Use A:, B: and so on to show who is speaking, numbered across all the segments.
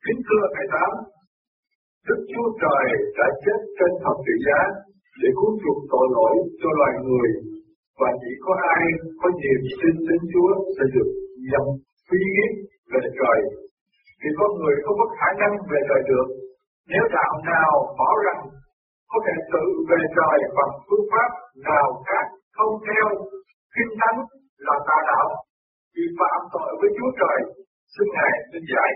A: Kính thưa Thầy Tám, Đức Chúa Trời đã chết trên thập tự giá để cứu chuộc tội lỗi cho loài người, và chỉ có ai có niềm tin đến Chúa sẽ được dòng phi giết về trời. Thì con người không có khả năng về trời được. Nếu đạo nào bảo rằng có thể tự về trời bằng phương pháp nào khác không theo Kinh Thánh là tà đạo, vì phạm tội với Chúa Trời. Xin Ngài xin dạy.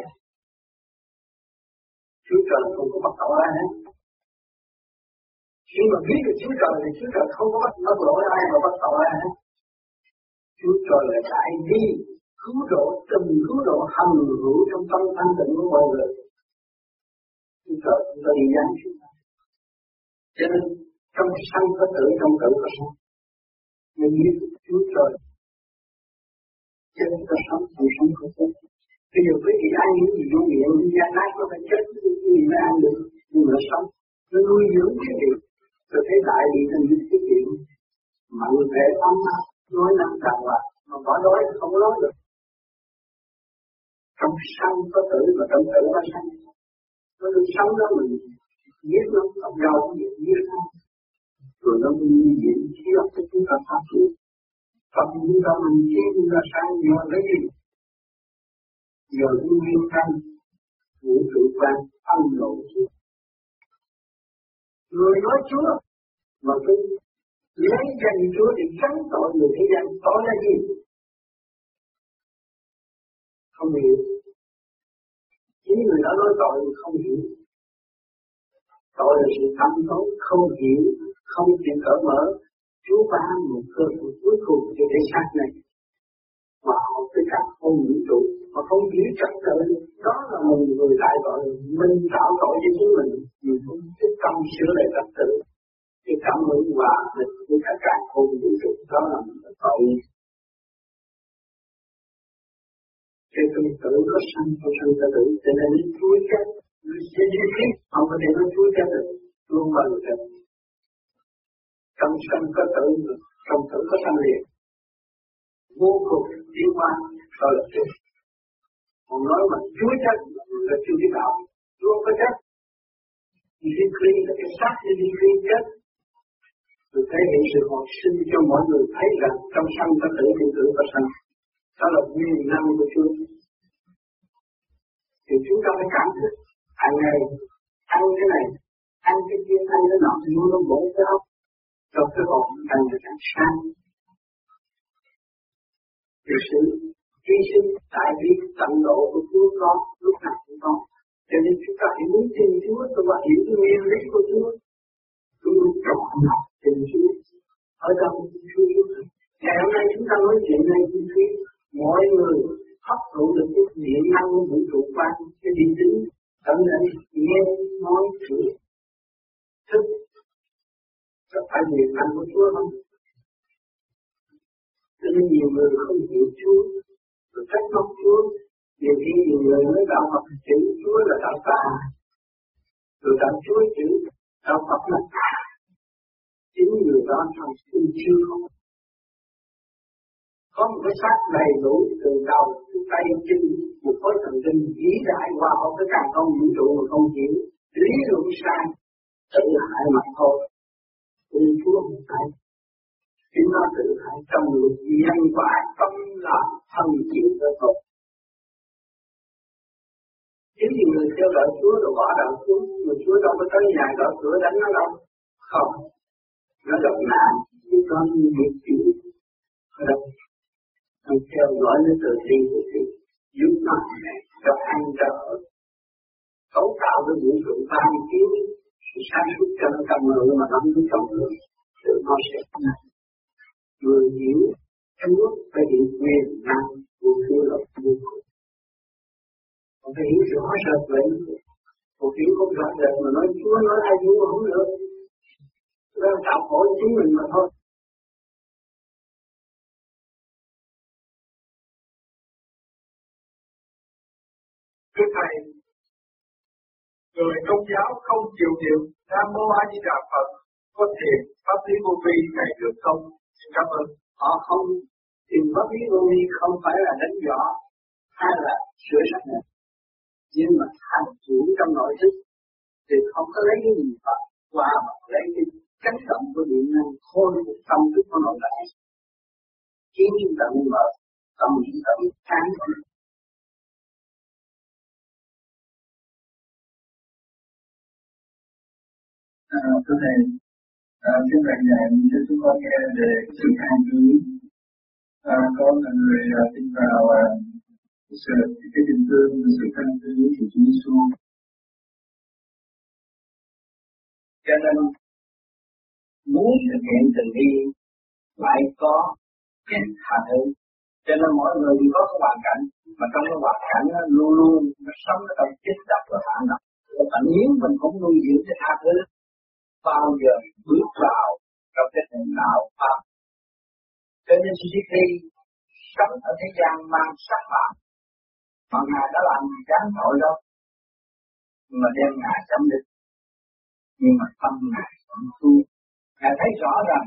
B: Chúa Trời không có bắt tội ai hết. Khi mà biết được Chúa Trời thì Chúa Trời không có bắt lỗi ai mà bắt tội ai hết. Chúa Trời là đại bi, cứu độ, từng cứu độ hằng hữu trong tâm thanh tịnh của mọi người. Chúa Trời chúng ta đi giáng chúng ta. Cho nên trong sanh có tử, trong tử có sống. Nhưng biết Chúa Trời cho nên ta sống, không sống không chết. Bây giờ quý vị ăn những gì vô miệng, da nát nó phải chết, quý vị mới ăn được, nhưng mà nó sống. Nó nuôi dưỡng quý vị. Tôi thấy đại bị thành những cái chuyện mạnh mẽ ấm áp, nói năng đàng hoàng, mà bỏ đói không nói được. Trong sanh có tử và trong tử có sanh. Nó được sống đó mình giết nó, không đau cũng vậy, giết nó. Rồi nó nuôi dưỡng khí ốc cho chúng ta phát triển. Pháp chúng ta mình chế chúng ta sang nhờ lấy gì? Nhờ cái nguyên thanh, vũ trụ quan, âm độ Chúa. Người nói Chúa, mà tôi lấy danh Chúa để gắn tội người thế gian, tội là gì? Không hiểu. Chính người đã nói tội mà không hiểu. Tội là sự tham tối, không hiểu, không chịu cởi mở. Chúa ban một cơ hội cuối cùng cho cái xác này. Mà họ tới các không vũ trụ, mà không hiểu trật tự, đó là một người đại tội, mình tạo tội cho chính mình không thích tâm sửa lại trật tự, cái cảm hứng hòa bình với cả không vũ trụ, đó là một tội. Cái tự tử có sanh, có sanh tự tử, cho nên Chúa chết, sẽ đi hết, không có thể nói Chúa chết được, luôn bằng chết. Trong sanh có tử, trong tử có sanh liền. Vô cùng tiến hóa rồi là chết. Còn nói mà Chúa chết là chưa biết đạo, Chúa có chết. Linh khí là cái xác như linh khí chết. Tôi thể hiện sự hồi sinh cho mọi người thấy rằng trong sanh có tử thì tử có sanh. Đó là nguyên năng của Chúa. Thì chúng ta phải cảm thức hàng ngày ăn cái này, ăn cái kia, ăn cái nọ thì nó bổ cái óc cho cái hồn càng ngày càng sáng. Thì sự hy sinh tại bi tận độ của Chúa có lúc nào cũng có. Cho nên chúng ta hãy muốn tin Chúa, tôi và hiểu cái nguyên lý của Chúa. Tôi muốn trọn học tin Chúa. Ở trong Chúa. Ngày hôm nay chúng ta nói chuyện này chi phí, mọi người hấp thụ được cái điện năng của vũ trụ quan, cái điện tính, tận đến nghe, nói, chửi, thức. Có phải điện năng của Chúa không? Cho nên nhiều người không hiểu Chúa, rồi trách móc Chúa. Nhiều khi nhiều người nói đạo Phật chữ Chúa là đạo tà, rồi đạo Chúa chữ đạo Phật là tà. Chính người đó trong tin chưa không? Có một cái xác đầy đủ từ đầu, từ tay chân, một khối thần kinh vĩ đại qua không tới càng không vũ trụ mà không hiểu. Lý luận sai, tự hại mà thôi. Tin Chúa không phải. Chúng ta tự hại trong luật nhân quả tâm là thần chịu tự tục. Chính vì người theo đạo Chúa rồi bỏ đạo Chúa, người Chúa đâu có tới nhà gõ cửa đánh nó đâu. Không. Nó gặp nạn, chúng con việc chịu. Ở đâu? Nó theo dõi nó từ đi của thì giúp nó cho ăn cho ở. Cấu tạo cái vũ trụ ban chiếu sự sáng suốt cho nó cầm lượng mà nó không có trọng lượng. Tự nó sẽ nặng. Người hiểu Chúa phải hiểu quyền năng của Chúa là vô cùng. Còn phải hiểu rõ rệt vậy. Còn hiểu không rõ rệt mà nói Chúa nói ai Chúa không được. Đó là tạo khổ chính mình mà thôi.
A: Thưa Thầy, người Công giáo không chịu niệm Nam Mô A Di Đà Phật có thiền pháp lý vô vi này được không? Xin cảm ơn.
B: Họ không tìm pháp lý vô vi không phải là đánh dọ hay là sửa sạch nữa. nhưng mà hành chuyển trong nội thức thì không có lấy cái gì Phật qua mà lấy cái cách động của điện năng khôi phục tâm thức của nội tại khiến chúng ta mới mở tâm chúng ta mới sáng.
A: Thưa Thầy, xin Thầy dạy cho chúng con nghe về sự tha thứ. Con là người tin vào cái tình thương và sự tha thứ của Chúa Giêsu.
B: Cho nên muốn thực hiện từ bi phải có cái tha thứ. Cho nên mỗi người đều có cái hoàn cảnh, mà trong cái hoàn cảnh nó luôn luôn nó sống ở trong chính độc và phản độc. Và nếu mình không nuôi dưỡng cái tha thứ, bao giờ bước vào trong cái nền đạo pháp. Cho nên khi sống ở thế gian mang sắc phạm, mà Ngài đã làm gì đáng tội đâu, mà đem Ngài chấm đích. Nhưng mà tâm Ngài vẫn tu. Ngài thấy rõ rằng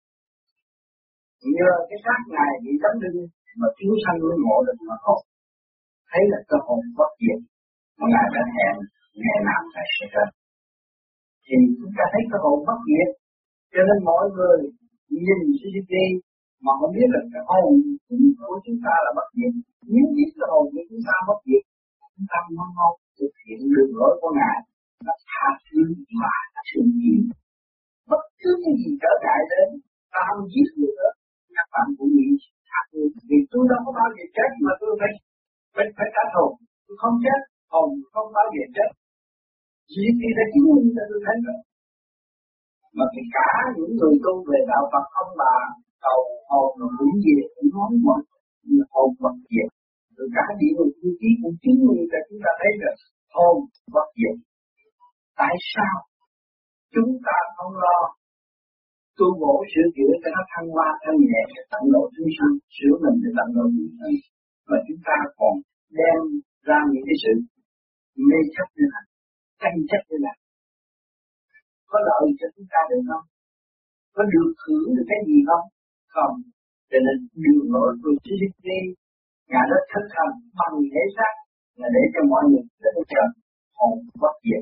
B: nhờ cái xác Ngài bị chấm đinh mà chúng sanh mới ngộ được mà hồn. Thấy là cái hồn bất diệt mà Ngài đã hẹn ngày nào Ngài sẽ ra. Thì chúng ta thấy cái hồn bất diệt. Cho nên mọi người nhìn CCTV mà không biết là cái hồn của chúng ta là bất diệt. Nếu biết cái hồn của chúng ta bất diệt, chúng ta mau thực hiện đường lối của Ngài là tha thứ mà thương yêu. Bất cứ cái gì trở ngại đến, ta không giết được nữa. Các bạn cũng nghĩ tha thứ. Vì tôi đâu có bao giờ chết mà tôi phải trả thù. Tôi không chết, hồn không bao giờ chết. Giết thì đã chứng minh cho tôi thấy rồi. Mà thì cả những người tu về đạo Phật ông bà cầu hồn và cũng về cũng nói mọi hồn bất diệt. Rồi cả địa ngục chi tiết cũng chứng minh cho chúng ta thấy được hồn bất diệt. Tại sao chúng ta không lo tu bổ sửa chữa cho nó thăng hoa thanh nhẹ để tận độ chúng sanh, sửa mình để tận độ chúng sanh, mà chúng ta còn đem ra những cái sự mê chấp như này, tranh chấp như này, có lợi cho chúng ta được không? Có được hưởng được cái gì không? Không. Cho nên đường lối của Chúa Ngài đã thực hành bằng thể xác là để cho mọi người đến chờ hồn bất diệt.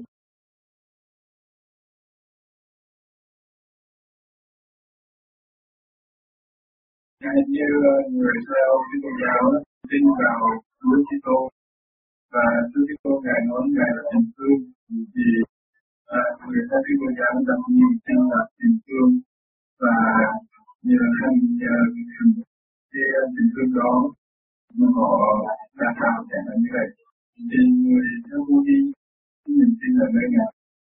A: Như người theo Kitô giáo tin vào Chúa Kitô và Chúa Kitô Ngài nói Ngài là tình thương, thì người theo Kitô giáo đặt niềm tin là tình thương và nhờ hành cái tình thương đó mà họ đã tạo thành như vậy. Thì người theo Vô Vi niềm tin là nơi nào?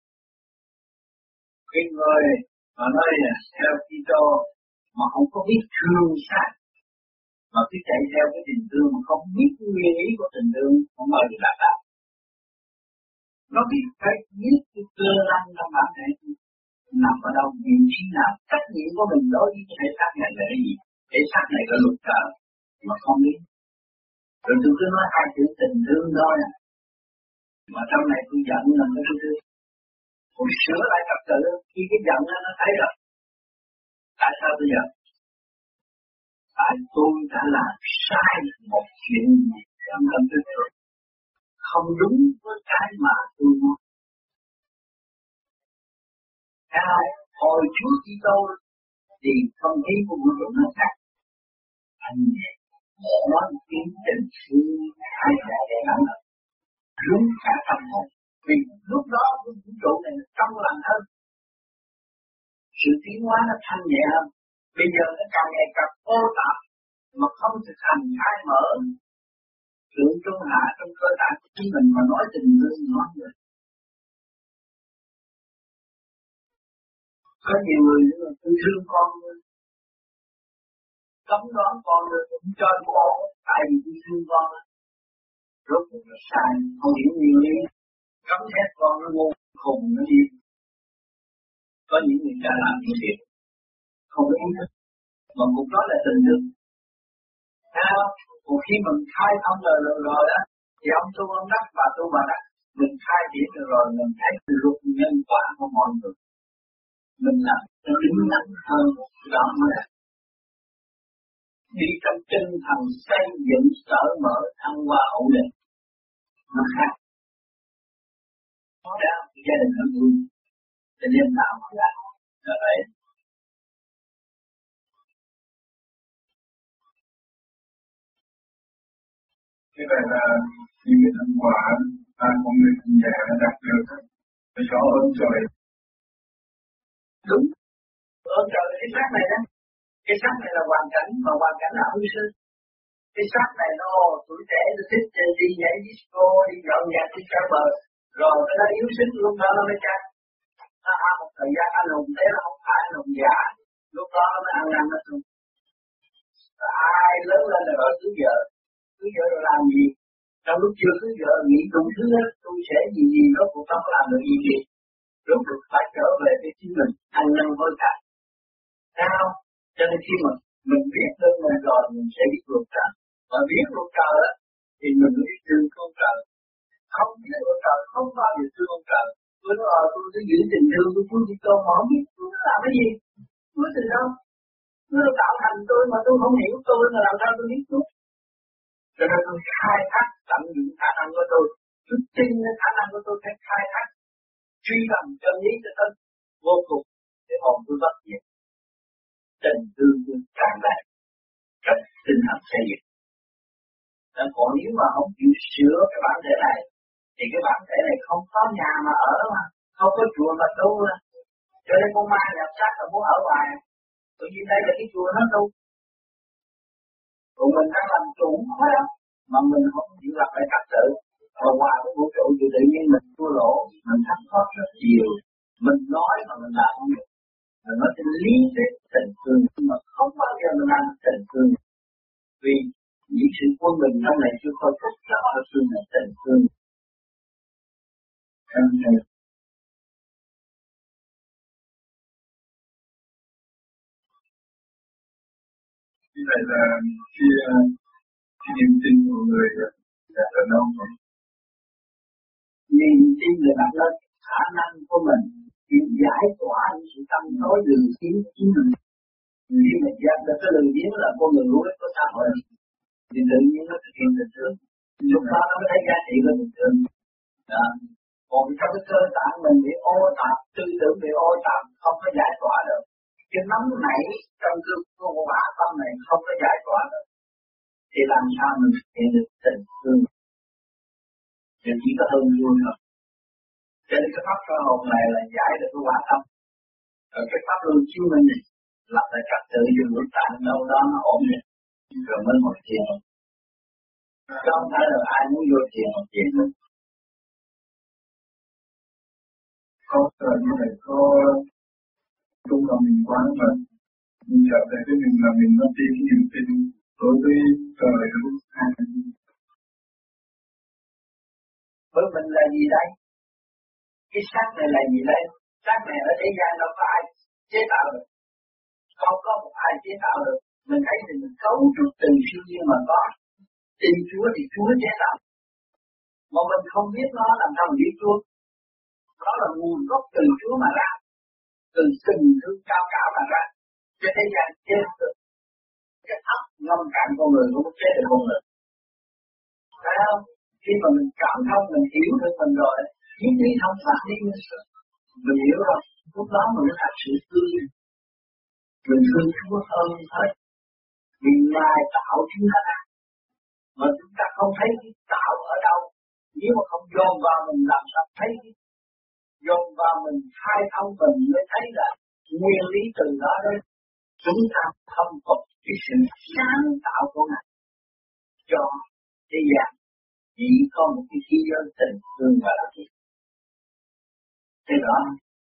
B: Cái người mà nói là theo Kitô mà không có biết thương sát, mà cứ chạy theo cái tình thương mà không biết nguyên lý của tình thương, không bao giờ đạt được. Nó biết phải biết cái cơ năng trong bản thể nằm ở đâu, vị trí nào, trách nhiệm của mình đối với cái thể xác này là cái gì, thể xác này có luật trời mà không biết. Rồi tôi cứ nói hai chữ tình thương thôi, mà trong này tôi giận là cái thương. Tôi sửa lại trật tự khi cái giận nó thấy rồi. Tại sao tôi giận? Tại tôi đã làm sai một chuyện trong tâm thức tôi, không đúng với cái mà tôi muốn. Hồi Chúa Kitô thì không khí của vũ trụ nó khác. Anh nói tiếng tình thương hai là để làm được, rung cả tâm hồn. Vì lúc đó vũ trụ này trong lành hơn, sự tiến hóa nó thanh nhẹ hơn. Bây giờ nó càng ngày càng ô tạp mà không thực hành khai mở thượng trung hạ trong cơ tạng của chính mình mà nói tình thương nói được. Có nhiều người tôi thương con cấm đoán con rồi cũng cho con tại vì tôi thương con. Rốt cuộc là sai, không hiểu nguyên lý, cấm thét con nó ngu khùng nó đi. Có những người đã làm những việc không có ý thức, mà cũng đó là tình thương. Một khi mình khai thông rồi đó, thì ông tu ông đắc và tu bà đắc, mình khai triển rồi mình thấy luật nhân quả của mọi người. Mình làm nó đứng đắn hơn, đó mới là đi trong tinh thần xây dựng sở mở thăng hoa ổn định. Nó khác, gia đình nó vui, cho nên tạo mà làm là vậy.
A: Cái này là những cái thành quả ta con người nhà đã đạt được, phải có ơn trời.
B: Đúng, ơn trời cái xác này đó, cái xác này là hoàn cảnh, mà hoàn cảnh là hư sinh. Cái xác này nó tuổi trẻ nó thích đi nhảy disco, đi dọn nhạc, đi chơi bờ, rồi nó yếu sinh lúc đó nó mới chắc. Nó ăn một thời gian anh hùng thế nó không phải anh hùng giả, lúc đó nó mới ăn năn nó xuống. Ai lớn lên là cưới vợ rồi làm gì? Trong lúc chưa cưới vợ nghĩ đủ thứ hết, tôi sẽ gì đó cũng không làm được gì. Lúc được phải trở về với chính mình, ăn năn hối cải. Sao? Cho nên khi mà mình biết ơn mình rồi, mình sẽ biết luật trời. Mà biết luật trời á, thì mình biết thương con trời. Không biết luật trời, không bao giờ thương con trời. Tôi nói tôi sẽ giữ tình thương của Chúa Kitô mà không biết tôi làm cái gì. Chúa từ đâu? Chúa tạo thành tôi mà tôi không hiểu tôi là làm sao tôi biết Chúa. Cho nên tôi khai thác tận dụng khả năng của tôi. Tôi tin khả năng của tôi phải khai thác. Truy tầm chân lý cho tôi vô cùng để hồn tôi bất diệt. Tình thương tôi tràn đầy rất tinh thần xây dựng. Còn nếu mà không chịu sửa cái bản thể này thì cái bản thể này không có nhà mà ở mà, không có chùa mà tu mà. Cho nên con ma nhập xác là muốn ở ngoài. Bởi vì đây là cái chùa nó tu. Còn mình đang làm chủ hết đó, mà mình không chịu lập lại trật tự. Và qua cái vũ trụ thì tự nhiên mình thua lỗ, mình thất thoát rất nhiều. Mình nói mà mình làm không được. Mình nói trên lý thuyết tình thương, nhưng mà không bao giờ mình làm tình thương. Vì những sự quân bình trong này chưa khôi phục là họ thương là tình thương.
A: Như vậy là khi niềm tin của người là ở đâu rồi?
B: Niềm tin là đặt lên khả năng của mình để giải tỏa những sự tâm tối lường kiếm của chính mình. Khi mà dẹp được cái lường kiếm là con ngườiรู้có xã hội thì tự nhiên nó thực hiện tình thương. Lúc đó nó mới thấy giá trị của tình thương. Còn trong cái cơ tạng mình bị ô tạp, tư tưởng bị ô tạp không có giải tỏa được. Cái nóng nảy trong cái quả tâm này không có giải tỏa được. Thì làm sao mình thực hiện được tình thương? Thì chỉ có hơn vui thôi. Cho nên cái pháp sơ hồn này là giải được cái quả tâm. Rồi cái pháp luân chiếu minh này lập lại trật tự dùng nội tạng đâu đó nó ổn định. Rồi mới ngồi thiền. Chứ không phải là ai muốn vô thiền một thiền nữa.
A: Có trời như vậy có trung tâm mình quán mà mình trở về với mình là mình mất đi cái niềm tin đối với trời đối với ai.
B: Bởi mình là gì đây? Cái xác này là gì đây? Xác này ở thế gian đâu có ai chế tạo được. Không có một ai chế tạo được. Mình thấy thì mình cấu trúc từ siêu nhiên mà có. Tin Chúa thì Chúa chế tạo. Mà mình không biết nó làm sao mình biết Chúa. Đó là nguồn gốc từ Chúa mà ra. Từ tình thương cao cả mà ra. Cho thế gian chế được. Cái ấp ngâm cạn con người không chế được con người. Thấy không? Khi mà mình cảm thông, mình hiểu được mình rồi, triết lý thông pháp đi mình hiểu rồi, lúc đó mình mới thật sự thương. Mình thương Chúa hơn hết. Vì Ngài tạo chúng ta ra. Mà chúng ta không thấy cái tạo ở đâu. Nếu mà không dồn vào mình làm sao thấy. Dồn vào mình khai thông mình mới thấy là nguyên lý từ đó đấy. Chúng ta không có cái sự sáng tạo của Ngài cho thế gian. Chỉ có một cái khí giới tình thương và là gì? Thế đó.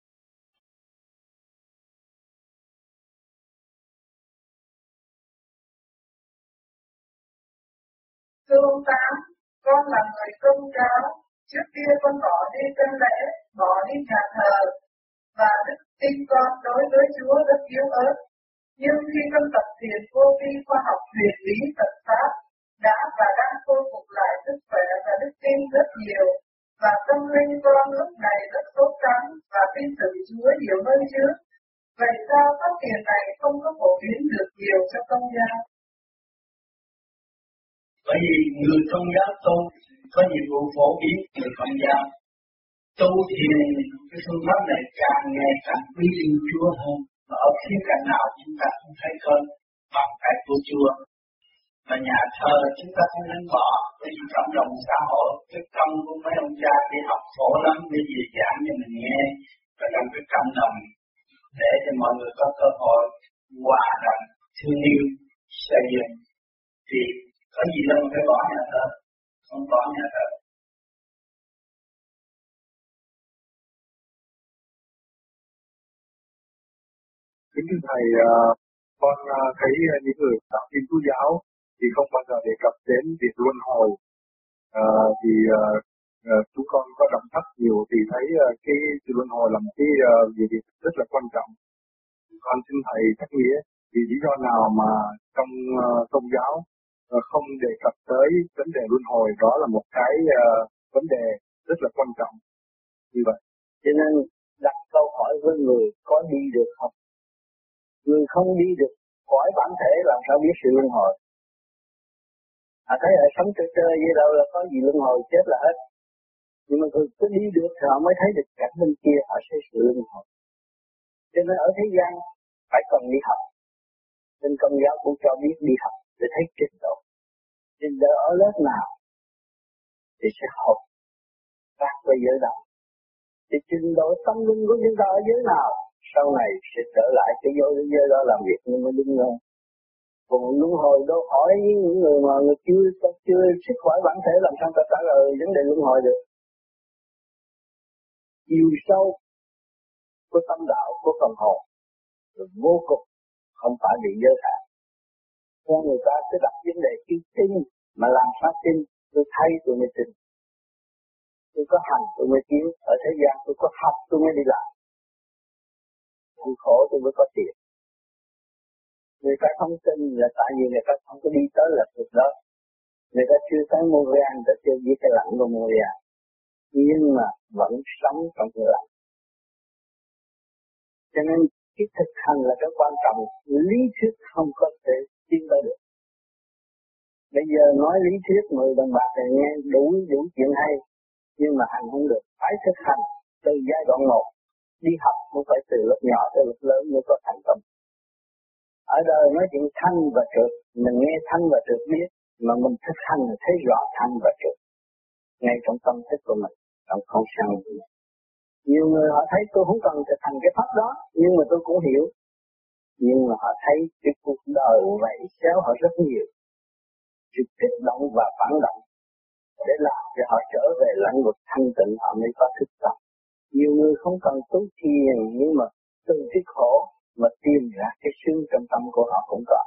C: Thưa ông Tám, con là người Công giáo. Trước kia con bỏ đi tân lễ, bỏ đi nhà thờ, và đức tin con đối với Chúa rất yếu ớt. Nhưng khi con tập thiền vô vi khoa học huyền lý Phật pháp, đã và đang khôi phục lại sức khỏe và đức tin rất nhiều, và tâm linh con lúc này rất sốt sắng và tin tưởng Chúa nhiều hơn trước. Vậy sao pháp thiền này không có phổ biến được nhiều cho công giáo?
B: Bởi vì người công giáo tu có nhiệm vụ phổ biến người công giáo. tu thiền cái phương pháp này càng ngày càng quý yêu Chúa hơn, và ở khía cạnh nào chúng ta cũng thấy con bằng cách của Chúa. Mà nhà thờ chúng ta không nên bỏ, bởi vì cộng đồng xã hội, cái công của mấy ông cha đi học khổ lắm, bởi vì giảng cho mình nghe, và trong cái cộng đồng để cho mọi người có cơ hội hòa đồng, thương yêu, xây dựng, thì có gì đâu mà phải bỏ nhà thờ, không bỏ nhà thờ.
A: Kính thưa Thầy, con thấy những người đạo Thiên Chúa giáo thì không bao giờ đề cập đến việc luân hồi. Chúng con có đọc sách nhiều thì thấy cái sự luân hồi là một cái việc rất là quan trọng. Con xin Thầy xác nghĩa vì lý do nào mà trong tôn giáo không đề cập tới vấn đề luân hồi, đó là một cái vấn đề rất là quan trọng như vậy.
B: Cho nên đặt câu hỏi với người có đi được không? Người không đi được khỏi bản thể làm sao biết sự luân hồi? Thấy ở sống chơi vậy đâu là có gì luân hồi, chết là hết. Nhưng mà người cứ đi được thì họ mới thấy được cảnh bên kia, họ sẽ sự luân hồi. Cho nên ở thế gian phải cần đi học. Nên Công giáo cũng cho biết đi học để thấy trình độ. Trình độ ở lớp nào thì sẽ học phát với giới đạo. Thì trình độ tâm linh của chúng ta ở giới nào, sau này sẽ trở lại cái giới đó làm việc nhưng mới đúng hơn. Còn luân hồi đâu hỏi những người mà người chưa sức khỏe bản thể làm sao ta trả lời vấn đề luân hồi được. Chiều sâu của tâm đạo của phần hồn là vô cùng, không phải bị giới hạn. Cho người ta sẽ đặt vấn đề tin mà làm sao tin, tôi thấy tôi mới tin. Tôi có hành tôi mới kiếm, ở thế gian tôi có học tôi mới đi làm. Tôi khổ tôi mới có tiền. Người ta không tin là tại vì người ta không có đi tới là được đó. Người ta chưa tới Montreal, người ta chưa biết cái lạnh của Montreal. Nhưng mà vẫn sống trong cái lạnh. Cho nên cái thực hành là cái quan trọng. Lý thuyết không có thể tiến tới được. Bây giờ nói lý thuyết 10 đồng bạc thì nghe đủ chuyện hay. Nhưng mà hành không được. Phải thực hành từ giai đoạn 1. Đi học cũng phải từ lúc nhỏ tới lúc lớn mới có thành công. Ở đời nói chuyện thanh và trượt, mình nghe thanh và trượt biết, mà mình thực hành thấy rõ thanh và trượt. Ngay trong tâm thức của mình, trong không gian của mình. Nhiều người họ thấy tôi không cần thực hành cái pháp đó, nhưng mà tôi cũng hiểu. Nhưng mà họ thấy cái cuộc đời vậy xéo họ rất nhiều. Sự kích động và phản động để làm cho họ trở về lãnh vực thanh tịnh họ mới có thức tâm. Nhiều người không cần tu thiền nhưng mà từ cái khổ mà tìm ra cái sướng trong tâm của họ cũng có.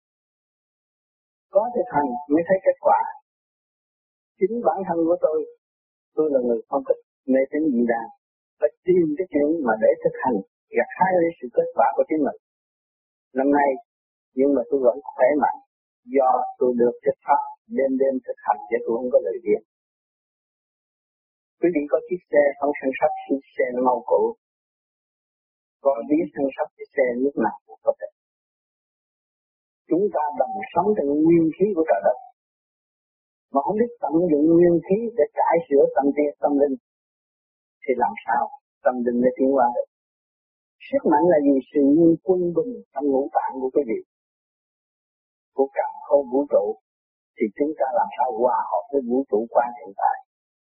B: Có thực hành mới thấy kết quả. Chính bản thân của tôi là người không thích mê tín dị đoan, phải tìm cái chuyện mà để thực hành gặt hái lấy sự kết quả của chính mình. Năm nay, nhưng mà tôi vẫn khỏe mạnh do tôi được thực pháp đêm thực hành để tôi không có lợi điện. Quý vị có chiếc xe không săn sóc, chiếc xe nó mau cũ. Có biết săn sóc chiếc xe lúc nào cũng có thể. Chúng ta đồng sống trong nguyên khí của trời đất. Mà không biết tận dụng nguyên khí để cải sửa tâm linh thì làm sao tâm linh mới tiến hóa được. Sức mạnh là gì? Sự quân bình trong ngũ tạng của quý vị, của cả không vũ trụ, thì chúng ta làm sao hòa hợp với vũ trụ quan hiện tại.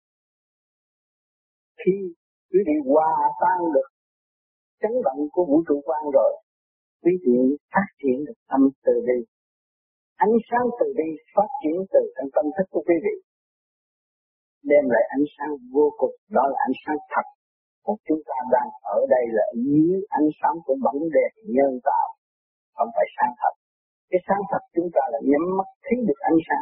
B: Khi quý vị hòa tan được chấn động của vũ trụ quan rồi, quý vị phát triển được tâm từ bi. Ánh sáng từ bi phát triển từ trong tâm thức của quý vị, đem lại ánh sáng vô cùng, đó là ánh sáng thật. Còn chúng ta đang ở đây là dưới ánh sáng của bóng đèn nhân tạo, không phải sáng thật. Cái sáng thật chúng ta là nhắm mắt thấy được ánh sáng.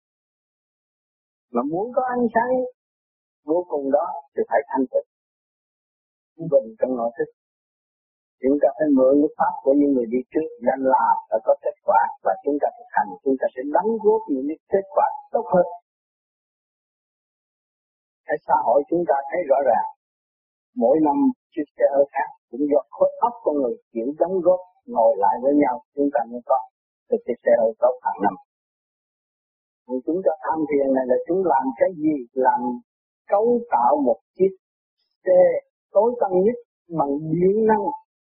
B: Mà muốn có ánh sáng vô cùng đó thì phải thanh tịnh, bình trong nội thức. Chúng ta phải mượn cái pháp của những người đi trước đã làm đã có kết quả, và chúng ta thực hành, chúng ta sẽ đóng góp những cái kết quả tốt hơn. Cái xã hội chúng ta thấy rõ ràng, mỗi năm chiếc xe hơi khác cũng do khối óc con người chịu đóng góp, ngồi lại với nhau chúng ta mới có được chiếc xe hơi tốt hàng năm. Thì chúng ta tham thiền này là chúng làm cái gì? Làm cấu tạo một chiếc tê tối tâm nhất bằng điện năng.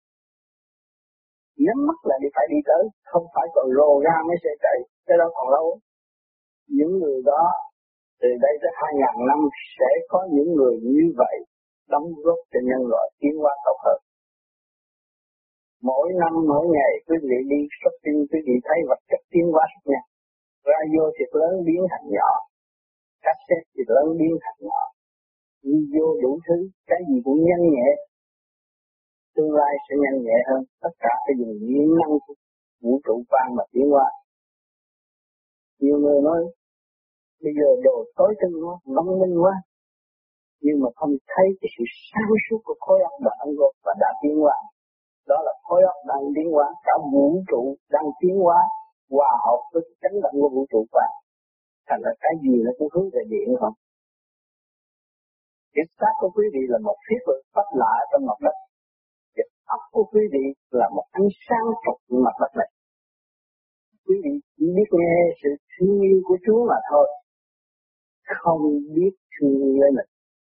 B: Nhắm mắt lại thì phải đi tới, không phải còn rồ ra mới sẽ chạy, cái đó còn lâu. Những người đó từ đây tới 2000 năm sẽ có những người như vậy đóng góp cho nhân loại tiến hóa tốt hơn. Mỗi năm mỗi ngày quý vị đi shopping, quý vị thấy vật chất tiến hóa rất nhanh. Radio thì lớn biến thành nhỏ, cassette thì lớn biến thành nhỏ, video đủ thứ, cái gì cũng nhanh nhẹ. Tương lai sẽ nhanh nhẹ hơn, tất cả phải dùng nguyên năng của vũ trụ quan mà tiến hóa. Nhiều người nói bây giờ đồ tối tân quá, văn minh quá, nhưng mà không thấy cái sự sáng suốt của khối óc đã ấn gốc và đã tiến hóa. Đó là khối óc đang tiến hóa, cả vũ trụ đang tiến hóa, hòa hợp với chấn động của vũ trụ quan. Thành ra cái gì nó cũng hướng về điện không? Cái xác của quý vị là một thiết vực bất lạ trong mặt đất. Cái óc của quý vị là một ánh sáng trục mặt đất này. Quý vị chỉ biết nghe sự thương yêu của Chúa mà thôi, không biết thương yêu mình.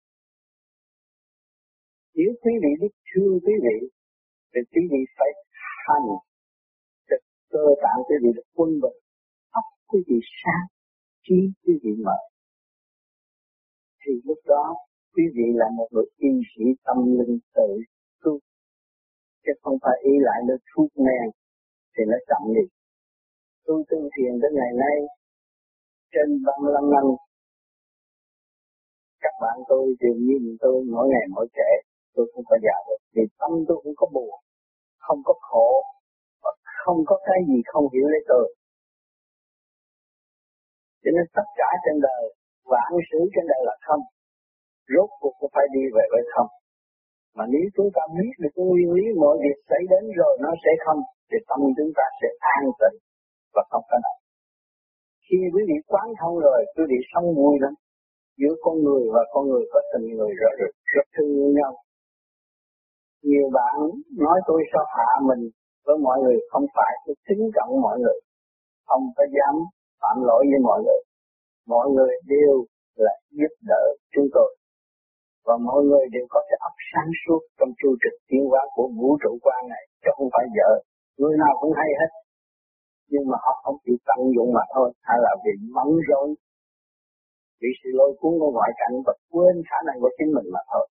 B: Nếu quý vị biết thương quý vị, thì quý vị phải hành cho cơ tạng quý vị được quân bình, óc quý vị sáng, trí quý vị mở. Thì lúc đó quý vị là một người y sĩ tâm linh tự tu, chứ không phải ý lại nơi thuốc men thì nó chậm đi. Tôi tu thiền đến ngày nay trên 35 năm, các bạn tôi đều nhìn tôi mỗi ngày mỗi trẻ, tôi không có già được, vì tâm tôi cũng có buồn, không có khổ, và không có cái gì không hiểu lấy tôi. Cho nên tất cả trên đời, vạn sự trên đời là không, rốt cuộc cũng phải đi về với không. Mà nếu chúng ta biết được cái nguyên lý mọi việc xảy đến rồi nó sẽ không, thì tâm chúng ta sẽ an tịnh và không có nào. Khi quý vị quán thông rồi, quý vị sống vui lắm. Giữa con người và con người có tình người rất thương yêu nhau. Nhiều bạn nói tôi sao hạ mình với mọi người, không phải tôi kính trọng mọi người, không có dám phạm lỗi với mọi người. Mọi người đều là giúp đỡ chúng tôi, và mọi người đều có cái óc sáng suốt trong chu trình tiến hóa của vũ trụ quan này, chứ không phải vợ. Người nào cũng hay hết, nhưng mà họ không chịu tận dụng mà thôi, hay là vì mẫn rối, vì sự lôi cuốn của ngoại cảnh và quên khả năng của chính mình mà thôi.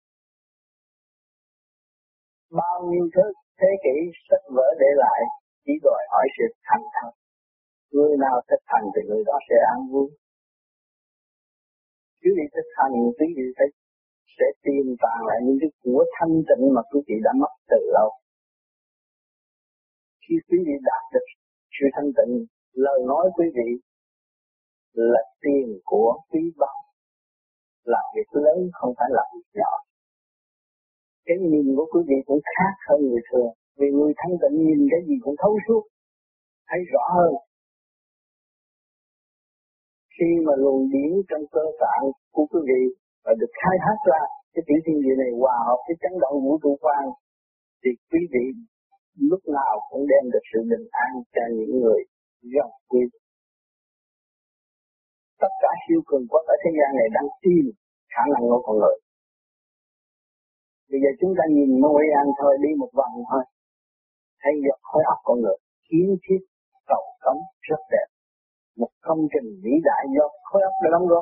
B: Bao nhiêu thế kỷ sách vở để lại chỉ đòi hỏi sự thành thật. Người nào thực hành thì người đó sẽ an vui. Quý vị thực hành, quý vị sẽ tìm tàng lại những cái của thanh tịnh mà quý vị đã mất từ lâu. Khi quý vị đạt được sự thanh tịnh, lời nói quý vị là tiền của quý báu, làm việc lớn không phải làm việc nhỏ. Cái nhìn của quý vị cũng khác hơn người thường, vì người thanh tịnh nhìn cái gì cũng thấu suốt, thấy rõ hơn. Khi mà luồng điển trong cơ tạng của quý vị và được khai thác ra, cái tiểu thiên địa này hòa hợp với chấn động vũ trụ quan, thì quý vị lúc nào cũng đem được sự bình an cho những người gần quý. Tất cả siêu cường quốc ở thế gian này đang tìm khả năng của con người. Bây giờ chúng ta nhìn Môi An thôi, đi một vòng thôi, thấy được khối óc con người, kiến thiết, cầu cống rất đẹp. Một công trình vĩ đại do khối óc đã đóng góp.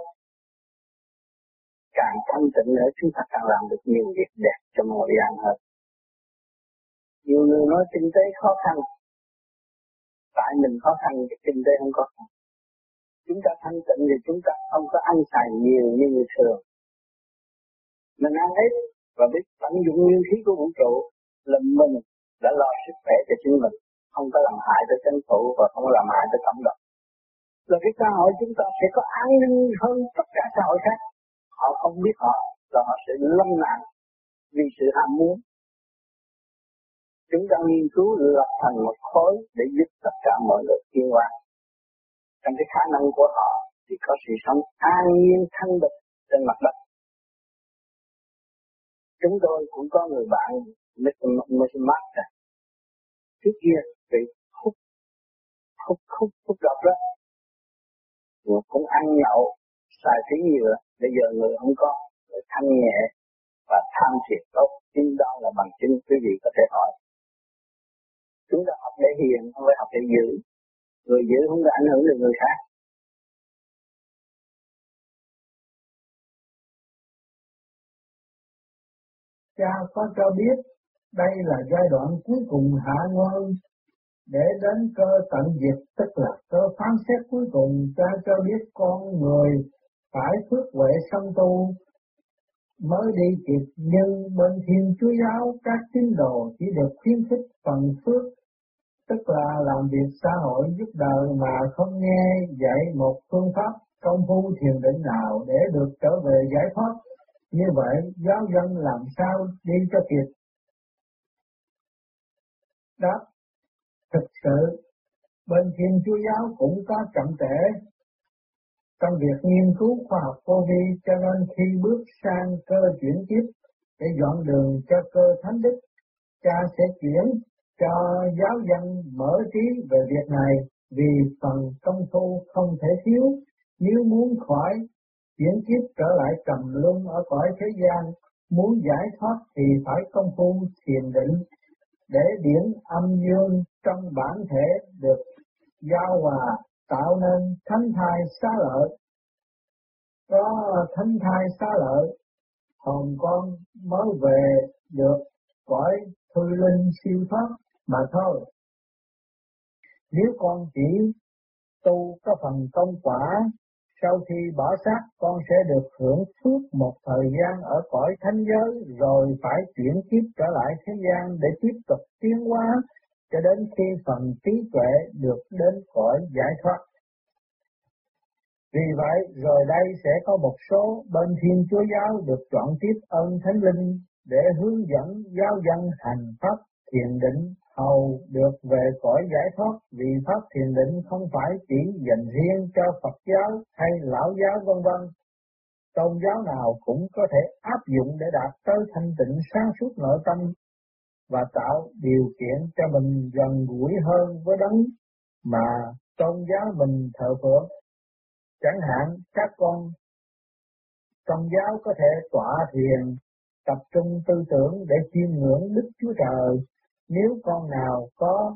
B: Càng thanh tịnh nữa, chúng ta càng làm được nhiều việc đẹp cho Môi An hơn. Nhiều người nói kinh tế khó khăn, tại mình khó khăn thì kinh tế không có khăn. Chúng ta thanh tịnh thì chúng ta không có ăn xài nhiều như người thường. Mình ăn ít và biết tận dụng nguyên khí của vũ trụ là mình đã lo sức khỏe cho chính mình, không có làm hại tới chính phủ và không làm hại tới cộng đồng. Rồi cái xã hội chúng ta sẽ có an ninh hơn tất cả xã hội khác. Họ không biết họ là họ sẽ lâm nạn vì sự ham muốn. Chúng ta nghiên cứu lập thành một khối để giúp tất cả mọi người tiến hóa. Trong cái khả năng của họ thì có sự sống an nhiên thanh bình trên mặt đất. Chúng tôi cũng có người bạn Mr. Master. Trước kia bị hút độc đó, cũng ăn nhậu, xài phí nhiều, bây giờ người không có, người thanh nhẹ và tha tham thiền tốt, chính đó là bằng chứng quý vị có thể hỏi. Chúng ta học để hiền, không phải học để giữ. Người giữ không có ảnh hưởng được người khác.
D: Cha có cho biết đây là giai đoạn cuối cùng hạ nguồn để đến cơ tận diệt, tức là cơ phán xét cuối cùng. Cha cho biết con người phải phước huệ song tu mới đi kịp, nhưng bên Thiên Chúa giáo các tín đồ chỉ được khuyến khích phần phước, tức là làm việc xã hội giúp đời mà không nghe dạy một phương pháp công phu thiền định nào để được trở về giải thoát. Như vậy giáo dân làm sao đi cho kịp? Đáp: thực sự bên Thiên Chúa giáo cũng có chậm trễ trong việc nghiên cứu khoa học vô vi, cho nên khi bước sang cơ chuyển tiếp để dọn đường cho cơ thánh đức, cha sẽ chuyển cho giáo dân mở trí về việc này, vì phần công phu không thể thiếu. Nếu muốn khỏi chuyển kiếp trở lại trầm luân ở cõi thế gian, muốn giải thoát thì phải công phu thiền định để điển âm dương trong bản thể được giao hòa, tạo nên thánh thai xá lợi. Có thánh thai xá lợi, hồn con mới về được cõi thư linh siêu thoát mà thôi. Nếu con chỉ tu có phần công quả, sau khi bỏ xác con sẽ được hưởng phước một thời gian ở cõi thánh giới, rồi phải chuyển kiếp trở lại thế gian để tiếp tục tiến hóa cho đến khi phần trí tuệ được đến cõi giải thoát. Vì vậy, rồi đây sẽ có một số bên Thiên Chúa giáo được chọn tiếp ơn Thánh Linh để hướng dẫn giáo dân hành pháp thiền định hầu được về cõi giải thoát, vì pháp thiền định không phải chỉ dành riêng cho Phật giáo hay Lão giáo vân vân. Tôn giáo nào cũng có thể áp dụng để đạt tới thanh tịnh sáng suốt nội tâm và tạo điều kiện cho mình gần gũi hơn với đấng mà tôn giáo mình thờ phượng. Chẳng hạn các con trong giáo có thể tọa thiền, tập trung tư tưởng để chiêm ngưỡng Đức Chúa Trời. Nếu con nào có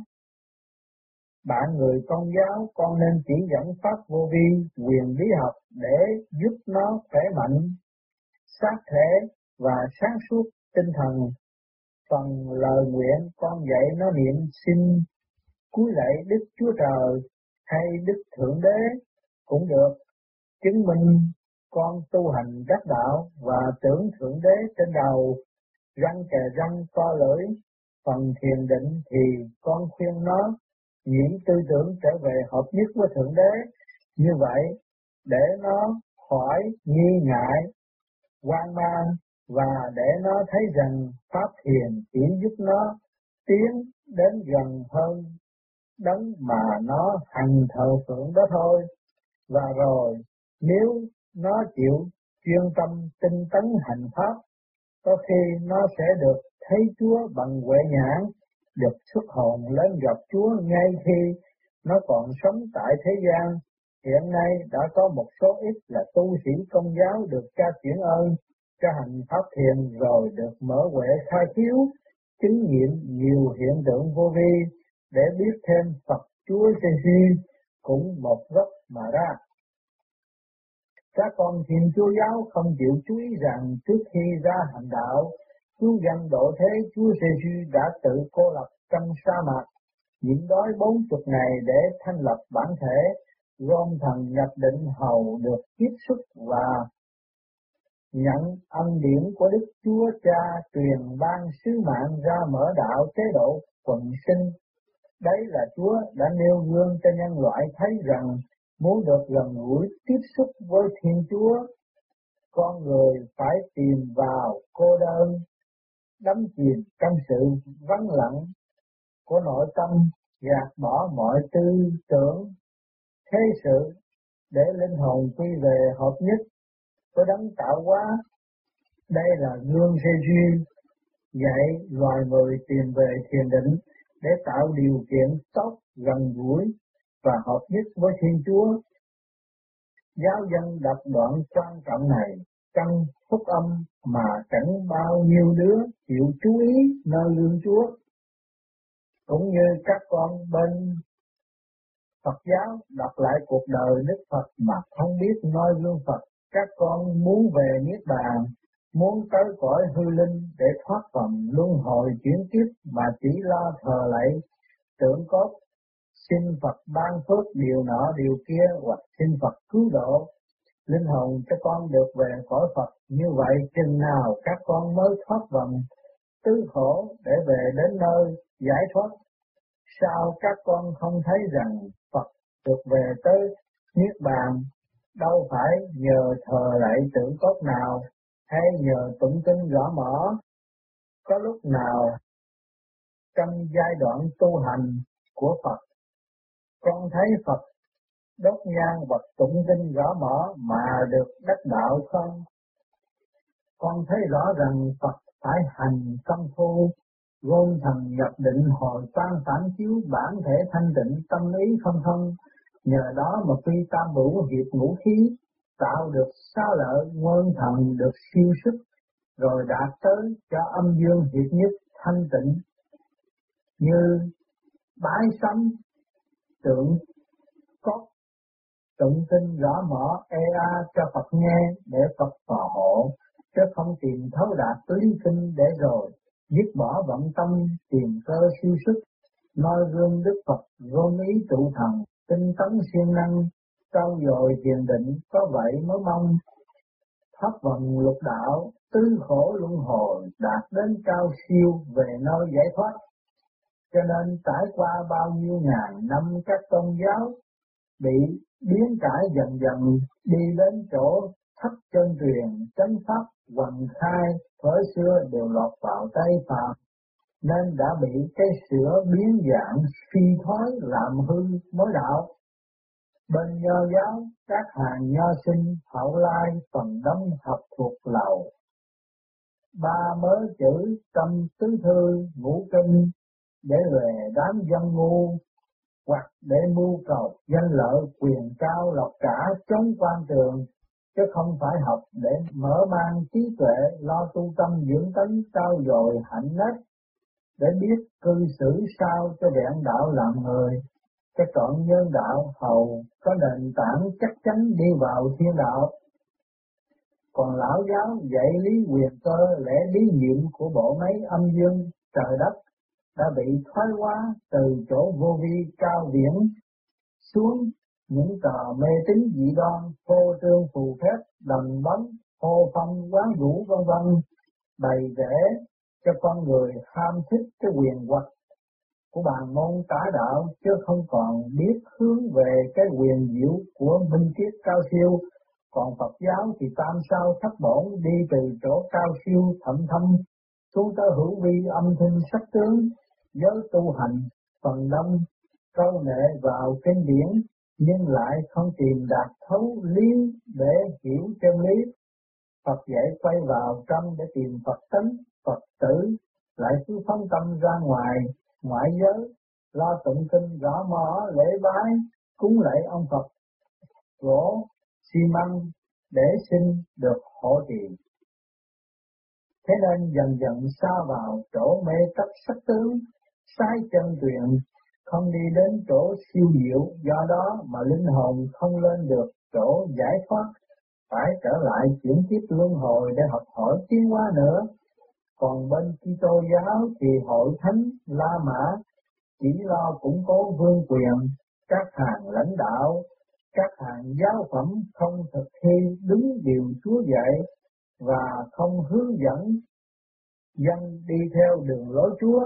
D: bạn người Công giáo, con nên chỉ dẫn pháp vô vi, quyền bí học để giúp nó khỏe mạnh, xác thể và sáng suốt tinh thần. Phần lời nguyện con dạy nó niệm xin cúi lạy Đức Chúa Trời hay Đức Thượng Đế cũng được, chứng minh con tu hành đắc đạo và tưởng Thượng Đế trên đầu, răng kề răng co lưỡi. Phần thiền định thì con khuyên nó nhiễm tư tưởng trở về hợp nhất với Thượng Đế, như vậy để nó khỏi nghi ngại, hoang mang và để nó thấy rằng pháp thiền chỉ giúp nó tiến đến gần hơn đấng mà nó hằng thờ phượng đó thôi. Và rồi nếu nó chịu chuyên tâm tinh tấn hành pháp, có khi nó sẽ được thấy Chúa bằng huệ nhãn, được xuất hồn lên gặp Chúa ngay khi nó còn sống tại thế gian. Hiện nay đã có một số ít là tu sĩ Công giáo được cha chuyển ơn cho hành pháp thiền, rồi được mở huệ khai khiếu, chứng nghiệm nhiều hiện tượng vô vi để biết thêm Phật Chúa Giêsu cũng một gốc mà ra. Các con Thiên Chúa giáo không chịu chú ý rằng trước khi ra hành đạo, cứu dân độ thế, Chúa Giêsu đã tự cô lập trong sa mạc, nhịn đói 40 ngày để thanh lập bản thể, gom thần nhập định hầu được tiếp xúc và nhận ân điển của Đức Chúa Cha truyền ban sứ mạng ra mở đạo chế độ quần sinh. Đấy là Chúa đã nêu gương cho nhân loại thấy rằng muốn được gần gũi tiếp xúc với Thiên Chúa, con người phải tìm vào cô đơn, đắm chìm trong sự vắng lặng của nội tâm, gạt bỏ mọi tư tưởng, thế sự để linh hồn quy về hợp nhất với đấng tạo hóa. Đây là gương Giêsu dạy loài người tìm về thiền định để tạo điều kiện tốt gần gũi và hợp nhất với Thiên Chúa. Giáo dân đọc đoạn quan trọng này trong phúc âm mà chẳng bao nhiêu đứa chịu chú ý nơi lương Chúa. Cũng như các con bên Phật giáo đọc lại cuộc đời Đức Phật mà không biết nơi lương Phật, các con muốn về Niết Bàn, muốn tới cõi hư linh để thoát vòng luân hồi chuyển kiếp mà chỉ lo thờ lạy tượng cốt, xin Phật ban phước điều nọ điều kia hoặc xin Phật cứu độ linh hồn cho con được về cõi Phật. Như vậy chừng nào các con mới thoát vòng tứ khổ để về đến nơi giải thoát? Sao các con không thấy rằng Phật được về tới Niết Bàn đâu phải nhờ thờ lạy tượng cốt nào hay nhờ tụng kinh rõ mở? Có lúc nào trong giai đoạn tu hành của Phật con thấy Phật đốt nhang vật tụng kinh rõ mở mà được đắc đạo không? Con thấy rõ rằng Phật phải hành công phu gôn thần nhập định hồi tan phản chiếu bản thể thanh tịnh tâm ý không, nhờ đó mà phi tam bửu hiệp ngũ khí tạo được xá lợi nguyên thần được siêu sức, rồi đạt tới cho âm dương hiệp nhất thanh tịnh, như bái sắm tượng cốt tụng kinh rõ mở cho Phật nghe để Phật phò hộ, chứ không tìm thấu đạt lý kinh để rồi dứt bỏ vọng tâm tìm cơ siêu sức, noi gương Đức Phật gom ý tụ thần tinh tấn siêng năng trau dồi thiền định, có vậy mới mong thoát vòng lục đạo tứ khổ luân hồi đạt đến cao siêu về nơi giải thoát. Cho nên trải qua bao nhiêu ngàn năm các tôn giáo bị biến cải dần dần đi đến chỗ thấp chân truyền chánh pháp hoằng khai thời xưa đều lọt vào tay Phàm, nên đã bị cái sửa biến dạng suy thoái làm hư mới đạo. Bên Nho giáo các hàng nho sinh hậu lai phần đông học thuộc lầu, ba mớ chữ tâm tứ thư ngũ kinh để về đám dân ngu, hoặc để mưu cầu danh lợi quyền cao lộc cả chống quan trường, chứ không phải học để mở mang trí tuệ lo tu tâm dưỡng tánh trau dồi hạnh nết để biết cư xử sao cho vẹn đạo làm người, cho trọn nhân đạo hầu có nền tảng chắc chắn đi vào thiên đạo. Còn lão giáo dạy lý quyền cơ lẽ lý nhiệm của bộ máy âm dương trời đất đã bị thoái hóa từ chỗ vô vi cao viễn xuống những tờ mê tín dị đoan, phô trương phù phép, đần bóng, hô phong quán vũ vân vân, bày vẽ cho con người ham thích cái quyền hoặc của bàn môn tả đạo, chứ không còn biết hướng về cái quyền diệu của minh triết cao siêu. Còn Phật giáo thì tam sao thất bổn đi từ chỗ cao siêu thậm thâm xuống tới hữu vi âm thanh sắc tướng. Giới tu hành phần đông câu nệ vào kinh điển nhưng lại không tìm đạt thấu lý để hiểu chân lý. Phật dạy quay vào trong để tìm Phật tánh, Phật tử lại cứ phóng tâm ra ngoài, ngoại giới, lo tụng kinh rõ mở lễ bái, cúng lễ ông Phật, gỗ, xi măng để xin được hộ trì. Thế nên dần dần xa vào chỗ mê chấp sắc tướng, sai chân truyền, không đi đến chỗ siêu diệu, do đó mà linh hồn không lên được chỗ giải thoát, phải trở lại chuyển kiếp luân hồi để học hỏi tiến hóa nữa. Còn bên Kitô giáo thì hội thánh La Mã chỉ lo củng cố vương quyền, các hàng lãnh đạo, các hàng giáo phẩm không thực thi đúng điều Chúa dạy và không hướng dẫn dân đi theo đường lối Chúa.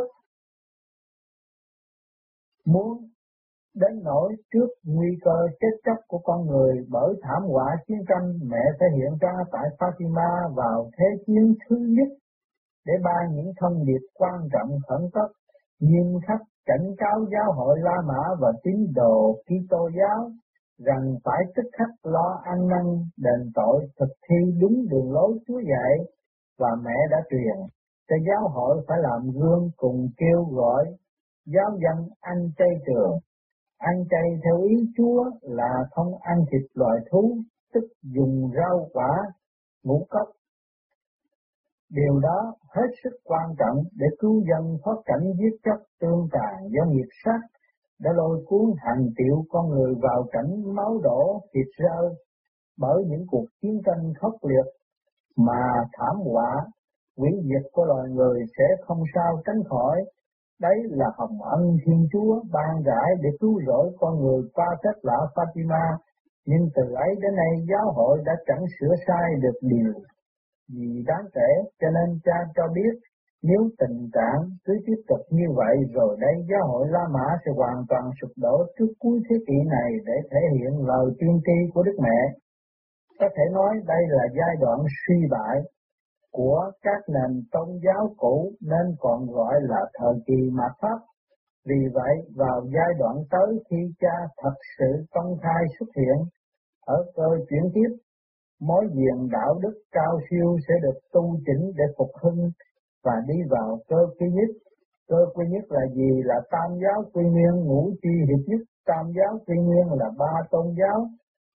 D: Muốn đến nỗi trước nguy cơ chết chóc của con người bởi thảm họa chiến tranh, mẹ sẽ hiện ra tại Fatima vào thế chiến thứ nhất để ban những thông điệp quan trọng khẩn cấp, nghiêm khắc cảnh cáo giáo hội La Mã và tín đồ Kitô giáo rằng phải tức khắc lo ăn năn đền tội, thực thi đúng đường lối Chúa dạy và mẹ đã truyền cho giáo hội phải làm gương, cùng kêu gọi giáo dân ăn chay trường. Ăn chay theo ý Chúa là không ăn thịt loài thú, tức dùng rau quả, ngũ cốc, Điều đó hết sức quan trọng để cứu dân thoát cảnh giết chóc tương tàn do nghiệp sát, đã lôi cuốn hàng triệu con người vào cảnh máu đổ thịt rơi bởi những cuộc chiến tranh khốc liệt mà thảm họa hủy diệt của loài người sẽ không sao tránh khỏi. Đấy là hồng ân Thiên Chúa ban rãi để cứu rỗi con người qua phép lạ Fatima, nhưng từ ấy đến nay giáo hội đã chẳng sửa sai được điều gì đáng kể, cho nên cha cho biết nếu tình trạng cứ tiếp tục như vậy rồi đây giáo hội La Mã sẽ hoàn toàn sụp đổ trước cuối thế kỷ này để thể hiện lời tiên tri của Đức Mẹ. Có thể nói đây là giai đoạn suy bại của các nền tôn giáo cũ nên còn gọi là thời kỳ mạt Pháp. Vì vậy, vào giai đoạn tới khi cha thật sự công khai xuất hiện ở cơ chuyển tiếp, mối diện đạo đức cao siêu sẽ được tu chỉnh để phục hưng và đi vào cơ quy nhất. Cơ quy nhất là gì? Là tam giáo quy nguyên, ngũ chi hiệp nhất. Tam giáo quy nguyên là ba tôn giáo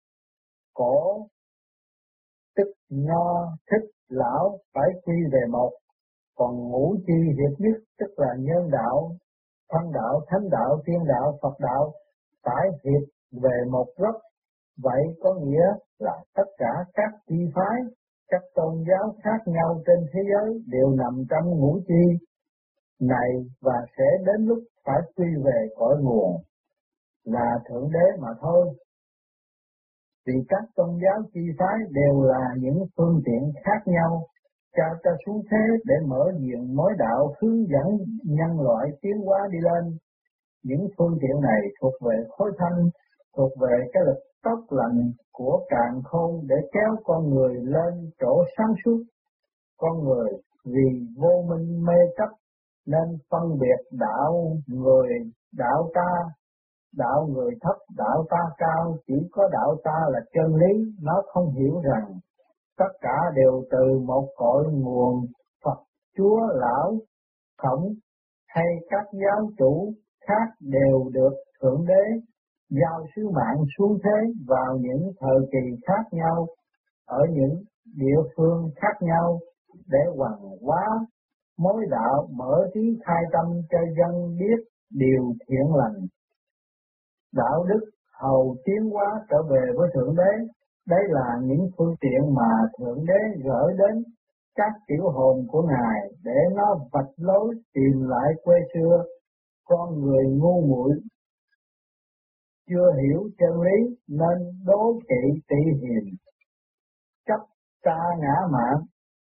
D: cổ, tức Nho, Thích, Lão phải quy về một, còn ngũ chi hiệp nhất tức là nhân đạo, thân đạo, thánh đạo, tiên đạo, Phật đạo phải hiệp về một gốc. Vậy có nghĩa là tất cả các chi phái, các tôn giáo khác nhau trên thế giới đều nằm trong ngũ chi này và sẽ đến lúc phải quy về cội nguồn là Thượng Đế mà thôi. Vì các tôn giáo chi phái đều là những phương tiện khác nhau, cha cho xuống thế để mở diện mối đạo hướng dẫn nhân loại tiến hóa đi lên. Những phương tiện này thuộc về khối thanh, thuộc về cái lực tốc lạnh của càn khôn để kéo con người lên chỗ sáng suốt. Con người vì vô minh mê chấp nên phân biệt đạo người, đạo ta, đạo người thấp, đạo ta cao, chỉ có đạo ta là chân lý. Nó không hiểu rằng tất cả đều từ một cội nguồn Phật, Chúa, Lão, Khổng hay các giáo chủ khác đều được Thượng Đế giao sứ mạng xuống thế vào những thời kỳ khác nhau, ở những địa phương khác nhau để hoàn hóa mối đạo, mở trí khai tâm cho dân biết điều thiện lành, đạo đức, hầu tiến hóa trở về với Thượng Đế. Đây là những phương tiện mà Thượng Đế gửi đến các tiểu hồn của Ngài để nó vạch lối tìm lại quê xưa. Con người ngu muội chưa hiểu chân lý nên đố kỵ tị hiềm, chấp ta ngã mạn,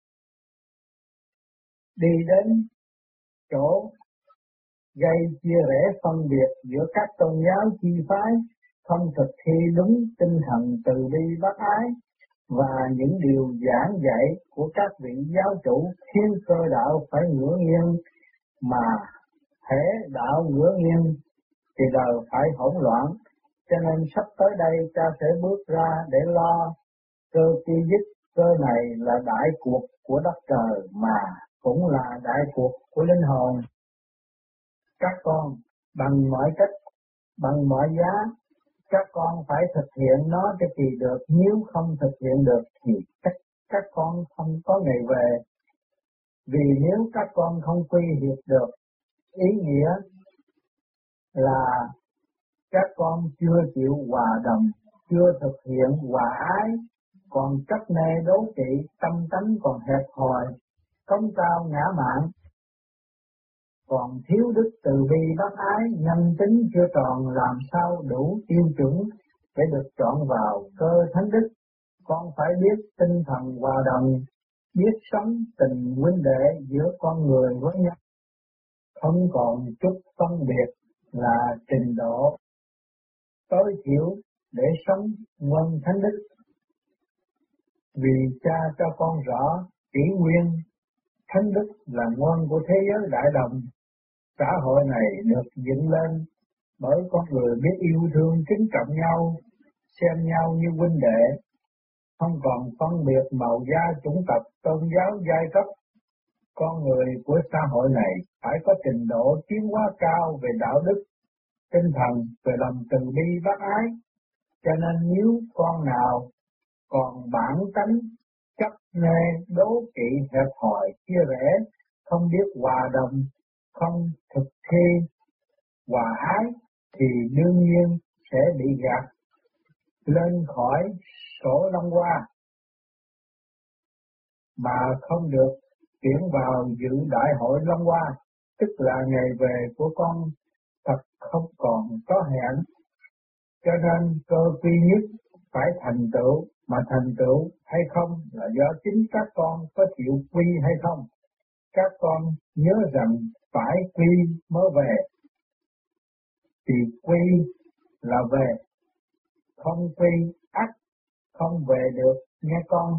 D: đi đến chỗ gây chia rẽ phân biệt giữa các tôn giáo chi phái, không thực thi đúng tinh thần từ bi bác ái và những điều giảng dạy của các vị giáo chủ khiến cơ đạo phải ngửa nghiêng, mà thể đạo ngửa nghiêng thì đời phải hỗn loạn. Cho nên sắp tới đây ta sẽ bước ra để lo cơ chi dích. Cơ này là đại cuộc của đất trời mà cũng là đại cuộc của linh hồn. Các con bằng mọi cách, bằng mọi giá, các con phải thực hiện nó cho kỳ được. Nếu không thực hiện được thì các con không có ngày về. Vì nếu các con không quy hiệp được, ý nghĩa là các con chưa chịu hòa đồng, chưa thực hiện hòa ái, còn chấp mê đố kỵ, tâm tánh còn hẹp hòi, cống cao ngã mạn, còn thiếu đức từ bi bác ái, nhân tính chưa tròn, làm sao đủ tiêu chuẩn để được chọn vào cơ thánh đức. Con phải biết tinh thần hòa đồng, biết sống tình huynh đệ giữa con người với nhau, không còn chút phân biệt là trình độ tối thiểu để sống nhân thánh đức. Vì cha cho con rõ kỷ nguyên thánh đức là nguồn của thế giới đại đồng. Xã hội này được dựng lên bởi con người biết yêu thương kính trọng nhau, xem nhau như huynh đệ, không còn phân biệt màu da, chủng tộc, tôn giáo, giai cấp. Con người của xã hội này phải có trình độ tiến hóa cao về đạo đức, tinh thần, về lòng từ bi bác ái. Cho nên nếu con nào còn bản tánh chấp nê đố kỵ hẹp hòi chia rẽ, không biết hòa đồng, không thực thi hòa ái thì đương nhiên sẽ bị gạt lên khỏi sổ Long Hoa mà không được chuyển vào dự đại hội Long Hoa, tức là ngày về của con thật không còn có hẹn. Cho nên cơ duy nhất phải thành tựu, mà thành tựu hay không là do chính các con có chịu quy hay không. Các con nhớ rằng phải quy mới về, thì quy là về, không quy ắt không về được nghe con.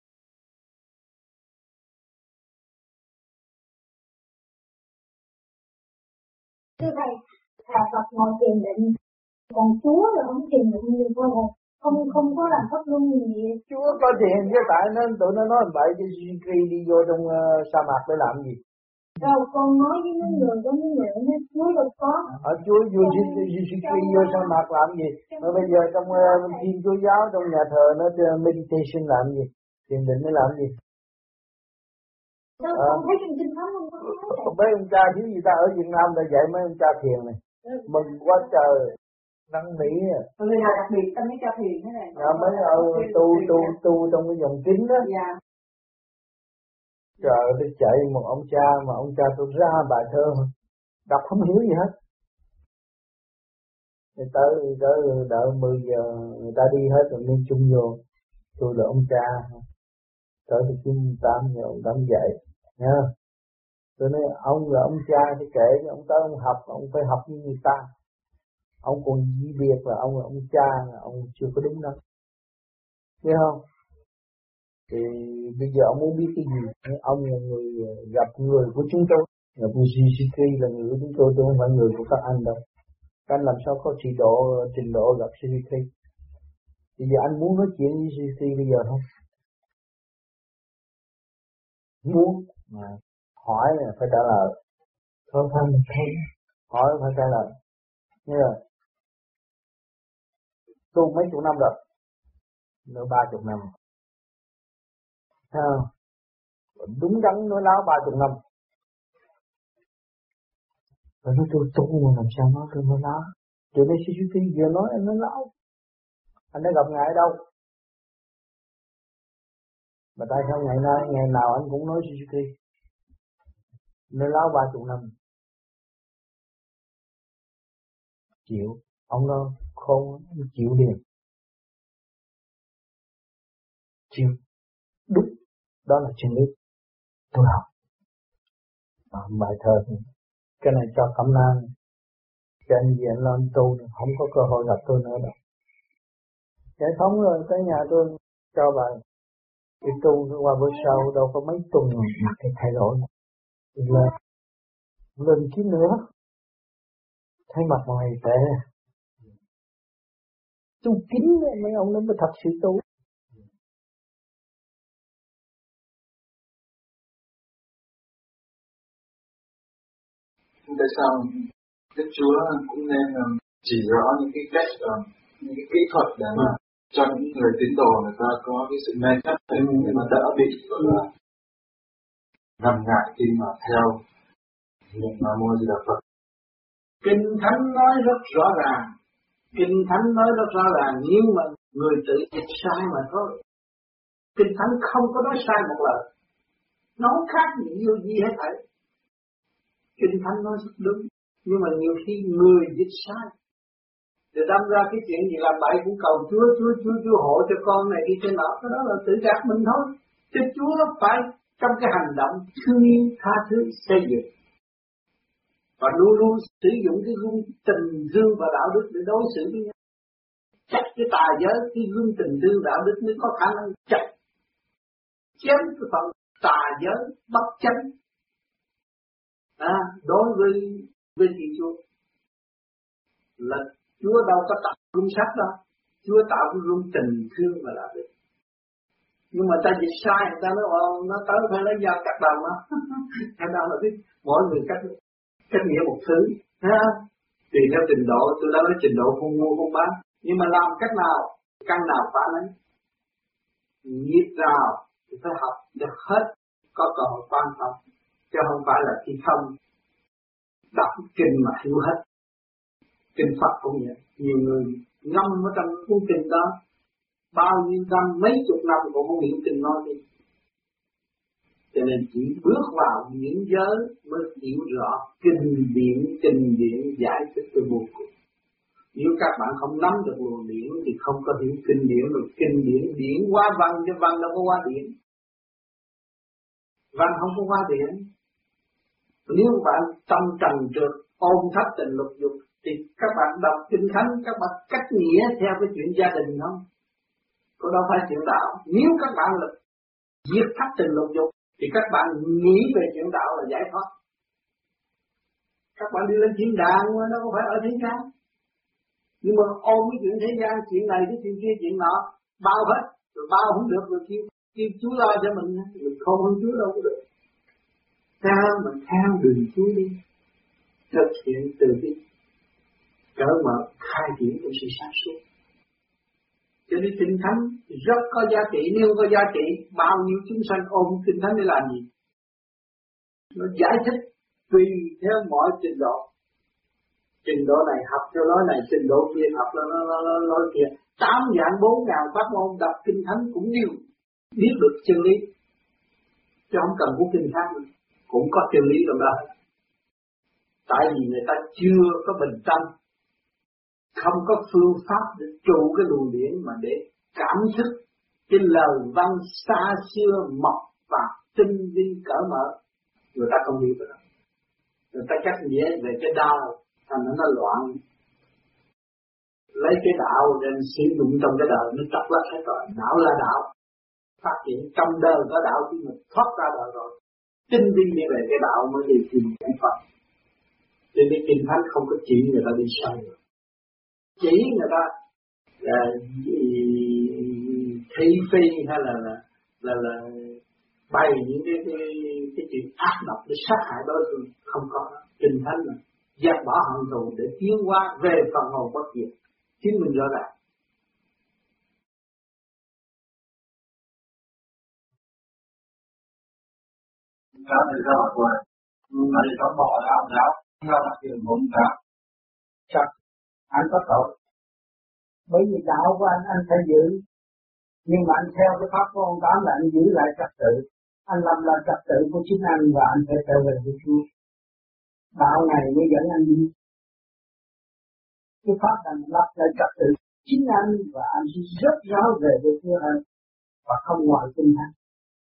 E: Thưa thầy, thà Phật ngồi thiền định, còn Chúa là không thiền định nhiều thôi rồi, không có làm pháp luân gì.
F: Chúa có thiền chứ tại nên tụi nó nói vậy chứ Suzuki đi vô trong sa mạc để làm gì?
E: Đâu con nói với mấy người có mấy người nói Chúa đâu có.
F: Chúa vô Suzuki vô sa mạc làm gì? Mà bây giờ trong Thiên Chúa giáo trong nhà thờ nó meditation làm gì? Thiền định nó làm gì?
E: Đâu con thấy trong kinh thánh không có nói.
F: Mấy ông cha thiếu gì ta ở Việt Nam ta dạy mấy ông cha thiền này. Mừng quá trời. Năng nỉ à.
E: Người nào đặc biệt ta mới cho thiền thế này.
F: Mấy tu trong cái dòng kính á.
E: Dạ.
F: Trời tôi chạy một ông cha mà ông cha tôi ra bài thơ đọc không hiểu gì hết. Thì tới đợi 10 giờ người ta đi hết rồi nên chung vô. Tôi là ông cha. Tới từ 9-8 giờ ông đám dậy nha. Tôi nói ông là ông cha thì kệ, ông tới ông học, ông phải học như người ta. Ông còn gì việc là ông là ông cha, là ông chưa có đúng đâu. Thấy không? Thì bây giờ ông muốn biết cái gì? Ông là người gặp người của chúng tôi, gặp Suzuki là người của chúng tôi không phải người của các anh đâu. Các anh làm sao có trình độ gặp Suzuki? Bây giờ anh muốn nói chuyện với Suzuki bây giờ không? Muốn mà hỏi là phải trả lời. Không hỏi phải trả lời. Nghe rồi. Tu mấy chục năm rồi. Nữa 30 năm. Đúng đắn nói láo 30 năm. Rồi nói tôi tu mà làm sao nói tôi nói láo. Rồi đây Suzuki vừa nói anh nói láo. Anh đã gặp ngài ở đâu? Mà tại sao ngày nào anh cũng nói Suzuki? Nói láo 30 năm. Chịu. Ông nó khôn, chịu liền. Chịu. Đúng. Đó là chân lý. Tôi học. Bài thơ cái này cho Cẩm Nang. Cái anh gì anh lên tu không có cơ hội gặp tôi nữa đâu. Giải phóng rồi tới nhà tôi cho bài. Đi tu qua bữa sau đâu có mấy tuần mà cái thay đổi. Lên kiếm nữa. Thấy mặt mày tệ. Tu kín mấy ông nó mới thật sự tu.
G: Tại sao Đức Chúa cũng nên chỉ rõ những cái cách, những cái kỹ thuật để mà cho những người tín đồ người ta có cái sự mê chấp để mà đỡ bị gọi là ngần ngại khi mà theo niệm Nam Mô Di Đà Phật.
B: Kinh Thánh nói rất rõ ràng, Kinh Thánh nói rất rõ ràng, nhưng mà người tự dịch sai mà thôi. Kinh Thánh không có nói sai một lời, nó khác gì vô gì hết thảy. Kinh Thánh nói rất đúng, nhưng mà nhiều khi người dịch sai, để đâm ra cái chuyện gì làm bậy cũng cầu Chúa hộ cho con này đi trên đó, cái đó là tự gạt mình thôi. Chứ Chúa phải trong cái hành động thương yêu, tha thứ, xây dựng, và luôn luôn sử dụng cái gương tình thương và đạo đức để đối xử với nhau. Chắc cái tà giới, cái gương tình thương đạo đức mới có khả năng chặt chém cái phần tà giới bất chánh. Đối với Thiên Chúa là Chúa đâu có tạo gương sách đâu, Chúa tạo cái gương tình thương và đạo đức. Nhưng mà ta dịch sai, người ta nói nó tới phải lấy dao cắt đầu nó. Cái đó là biết mỗi người cách nghĩa một thứ, tùy theo trình độ. Tôi đã nói trình độ không mua không bán, nhưng mà làm cách nào, căn nào phá lấy, nhiệt nào thì phải học được hết, có cơ hội quan tâm, chứ không phải là khi không đọc kinh mà hiểu hết. Kinh Phật cũng vậy, nhiều người ngâm ở trong cuốn kinh đó bao nhiêu năm, mấy chục năm cũng không hiểu kinh nói đi. Cho nên chỉ bước vào những giới mới hiểu rõ kinh điển giải thích từ vô cùng. Nếu các bạn không nắm được luồng điển thì không có hiểu kinh điển, rồi kinh điển qua văn chứ văn đâu có qua điển. Văn không có qua điển. Nếu bạn tâm trần trượt ôm thấp tình lục dục thì các bạn đọc kinh thánh, các bạn cách nghĩa theo cái chuyện gia đình không? Có đâu phải chuyện đạo. Nếu các bạn là diệt thấp tình lục dục thì các bạn nghĩ về chuyện đạo là giải thoát. Các bạn đi lên thiên đàng mà nó không phải ở thế gian. Nhưng mà ôm cái chuyện thế gian, chuyện này cái chuyện kia chuyện nọ, bao hết, rồi bao không được rồi kêu Chúa lo cho mình không hơn Chúa đâu có được. Sao mà theo đường Chúa đi, thực hiện từ bi, cởi mở khai triển của sự sáng suốt. Cho nên kinh thánh rất có giá trị, nếu có giá trị bao nhiêu chúng sanh ôm kinh thánh để làm gì? Nó giải thích tùy theo mọi trình độ. Trình độ này học theo nói này, trình độ kia học nói kia. 8.400 pháp môn đọc kinh thánh cũng đều biết được chân lý. Chứ không cần cuốn kinh khác nữa, cũng có chân lý trong đó. Tại vì người ta chưa có bình tâm, không có phương pháp để trụ cái luồng điển mà để cảm thức cái lời văn xa xưa mộc và tinh vi cởi mở. Người ta không hiểu được. Người ta chắc dễ về cái đau, thành nó loạn. Lấy cái đạo để sử dụng trong cái đời, nó trật lắc hết rồi. Đạo là đạo, phát triển trong đời có đạo khi mình thoát ra đời rồi. Tinh vi như vậy cái đạo mới đi tìm giải Phật. Cho nên kinh thánh không có chỉ người ta đi sai rồi. Chỉ người ta là thị phi hay là bày những cái chuyện ác độc để sát hại đối phương, không có. Kinh thánh là dẹp bỏ hận thù để tiến hóa về phần hồn bất diệt, chứng minh rõ ràng.
A: Đó thì sao mà quên? Nó thì có bỏ ra ông giáo, nó là chuyện bụng sao?
D: Chắc anh có tội. Bởi vì đạo của anh phải giữ. Nhưng mà anh theo cái pháp của ông Tám là anh giữ lại trật tự. Anh làm là trật tự của chính anh và anh phải trở về với Chúa. Đạo này mới dẫn anh đi. Cái pháp anh lập lại trật tự chính anh và anh sẽ rất rõ về với Chúa hơn và không ngoài kinh thánh.